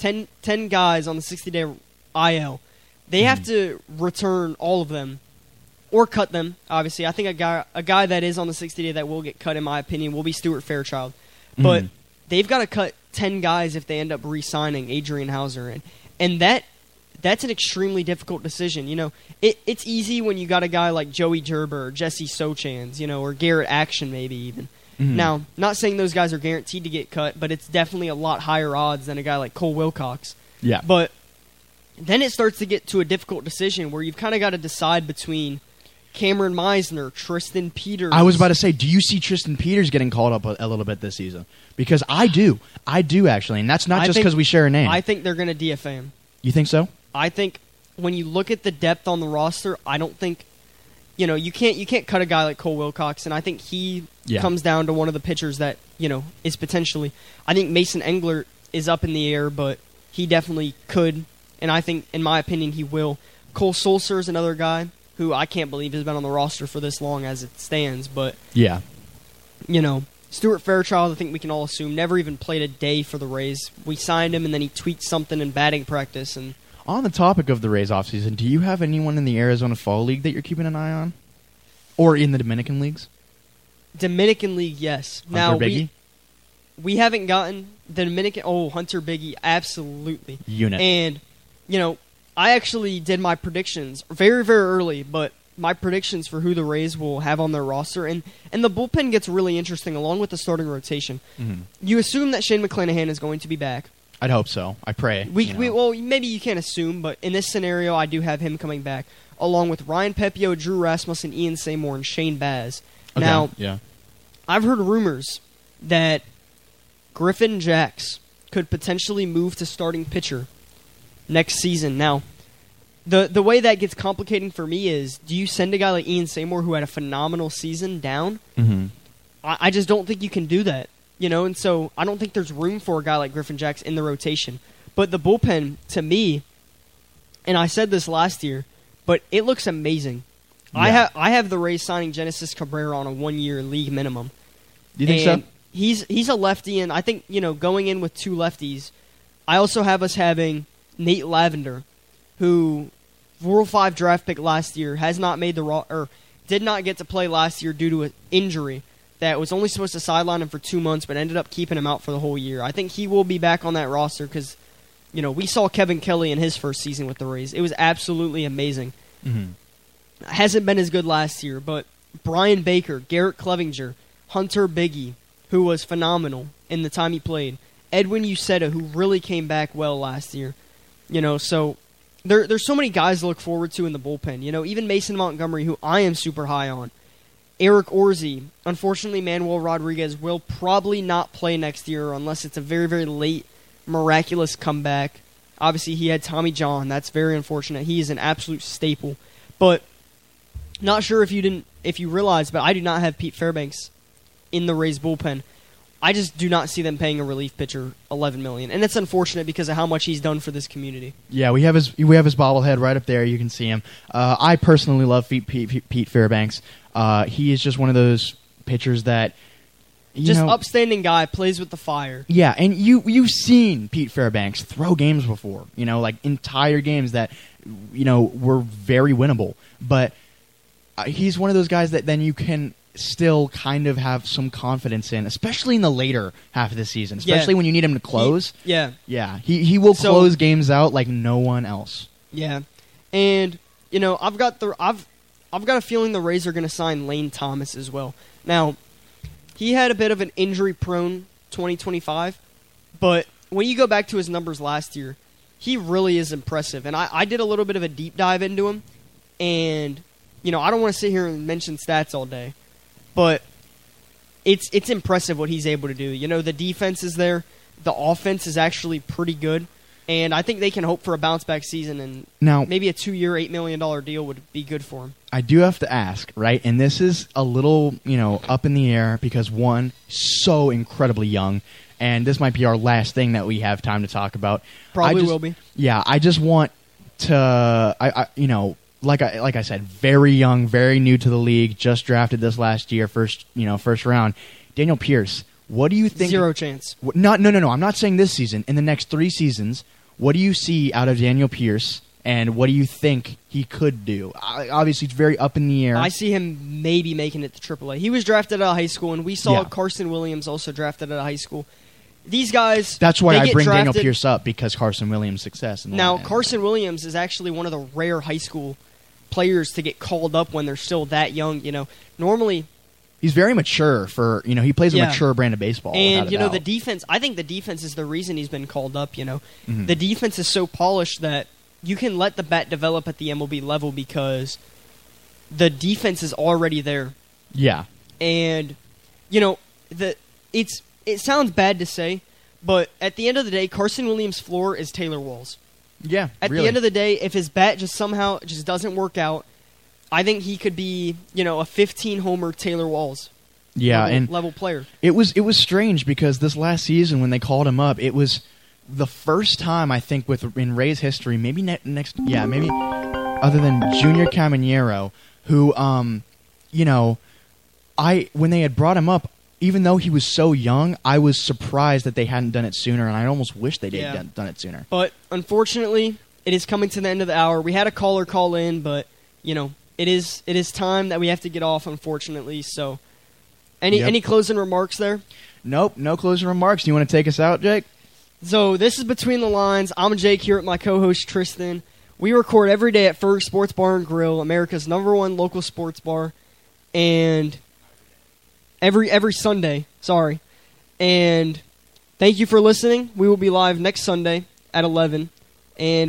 guys on the 60-day IL. They have to return all of them or cut them. Obviously, I think a guy that is on the 60-day that will get cut, in my opinion, will be Stuart Fairchild. But they've got to cut 10 guys if they end up re-signing Adrian Hauser, and that's an extremely difficult decision. It's easy when you got a guy like Joey Gerber or Jesse Sochans, or Garrett Action maybe even. Now, not saying those guys are guaranteed to get cut, but it's definitely a lot higher odds than a guy like Cole Wilcox. Yeah. But then it starts to get to a difficult decision where you've kind of got to decide between Cameron Meisner, Tristan Peters. I was about to say, do you see Tristan Peters getting called up a little bit this season? Because I do actually, and that's not just because we share a name. I think they're going to DFA him. You think so? I think when you look at the depth on the roster, I don't think you can't cut a guy like Cole Wilcox, and I think he comes down to one of the pitchers that is potentially. I think Mason Englert is up in the air, but he definitely could, and I think, in my opinion, he will. Cole Sulser is another guy who I can't believe has been on the roster for this long as it stands, but yeah, Stuart Fairchild, I think we can all assume, never even played a day for the Rays. We signed him, and then he tweaked something in batting practice. And on the topic of the Rays offseason, do you have anyone in the Arizona Fall League that you're keeping an eye on? Or in the Dominican Leagues? Dominican League, yes. Hunter Biggie? We haven't gotten the Dominican... Oh, Hunter Biggie, absolutely. Unit. And, I actually did my predictions very, very early, but my predictions for who the Rays will have on their roster, and the bullpen gets really interesting along with the starting rotation. Mm-hmm. You assume that Shane McClanahan is going to be back. I'd hope so. I pray. Well, maybe you can't assume, but in this scenario, I do have him coming back, along with Ryan Pepio, Drew Rasmussen, Ian Seymour, and Shane Baz. Okay, Now, yeah. I've heard rumors that Griffin Jax could potentially move to starting pitcher next season. Now, the way that gets complicating for me is, do you send a guy like Ian Seymour, who had a phenomenal season, down? Mm-hmm. I just don't think you can do that. And so I don't think there's room for a guy like Griffin Jax in the rotation. But the bullpen, to me, and I said this last year, but it looks amazing. Yeah. I have the Rays signing Genesis Cabrera on a 1-year league minimum. Do you think so? He's a lefty, and I think, going in with 2 lefties, I also have us having Lavender, who Rule 5 draft pick last year, has not made did not get to play last year due to an injury that was only supposed to sideline him for 2 months, but ended up keeping him out for the whole year. I think he will be back on that roster because, we saw Kevin Kelly in his first season with the Rays. It was absolutely amazing. Mm-hmm. Hasn't been as good last year, but Brian Baker, Garrett Clevinger, Hunter Biggie, who was phenomenal in the time he played, Edwin Uceta, who really came back well last year. So there's so many guys to look forward to in the bullpen. Even Mason Montgomery, who I am super high on. Eric Orzi. Unfortunately, Manuel Rodriguez will probably not play next year unless it's a very, very late, miraculous comeback. Obviously, he had Tommy John. That's very unfortunate. He is an absolute staple. But not sure if you realized, but I do not have Pete Fairbanks in the Rays bullpen. I just do not see them paying a relief pitcher $11 million, and it's unfortunate because of how much he's done for this community. Yeah, we have his bobblehead right up there. You can see him. I personally love Pete Fairbanks. He is just one of those pitchers that upstanding guy, plays with the fire. Yeah, and you've seen Pete Fairbanks throw games before. Like entire games that were very winnable. But he's one of those guys that then you can still kind of have some confidence in, especially in the later half of the season, especially when you need him to close. He will close games out like no one else. Yeah, and I've got a feeling the Rays are going to sign Lane Thomas as well. Now, he had a bit of an injury-prone 2025, but when you go back to his numbers last year, he really is impressive. And I did a little bit of a deep dive into him, and I don't want to sit here and mention stats all day, but it's impressive what he's able to do. The defense is there. The offense is actually pretty good. And I think they can hope for a bounce-back season, and now, maybe a 2-year, $8 million deal would be good for him. I do have to ask, right? And this is a little, up in the air because, one, so incredibly young, and this might be our last thing that we have time to talk about. Probably will be. Yeah, I just want to, like I said, very young, very new to the league, just drafted this last year, first round. Daniel Pierce, what do you think? 0 chance. No. I'm not saying this season. In the next 3 seasons, what do you see out of Daniel Pierce, and what do you think he could do? Obviously, it's very up in the air. I see him maybe making it to AAA. He was drafted out of high school, and we saw Carson Williams also drafted out of high school. These guys... That's why I bring Daniel Pierce up, because Carson Williams' success. Now, Carson Williams is actually one of the rare high school players to get called up when they're still that young. Normally... He's very mature for, he plays a mature brand of baseball. And, the defense, I think the defense is the reason he's been called up, Mm-hmm. The defense is so polished that you can let the bat develop at the MLB level because the defense is already there. Yeah. And, it sounds bad to say, but at the end of the day, Carson Williams' floor is Taylor Walls. Yeah, At the end of the day, if his bat just somehow just doesn't work out, I think he could be, a 15-homer Taylor Walls level player. It was strange because this last season when they called him up, it was the first time I think in Rays history, maybe maybe other than Junior Caminero, who when they had brought him up, even though he was so young, I was surprised that they hadn't done it sooner, and I almost wish they did done it sooner. But unfortunately, it is coming to the end of the hour. We had a caller call in, but it is time that we have to get off, unfortunately. So, any closing remarks there? Nope, no closing remarks. Do you want to take us out, Jake? So, this is Between the Lines. I'm Jake here with my co-host, Tristan. We record every day at Ferg Sports Bar and Grill, America's #1 local sports bar, and every Sunday. Sorry, and thank you for listening. We will be live next Sunday at 11, and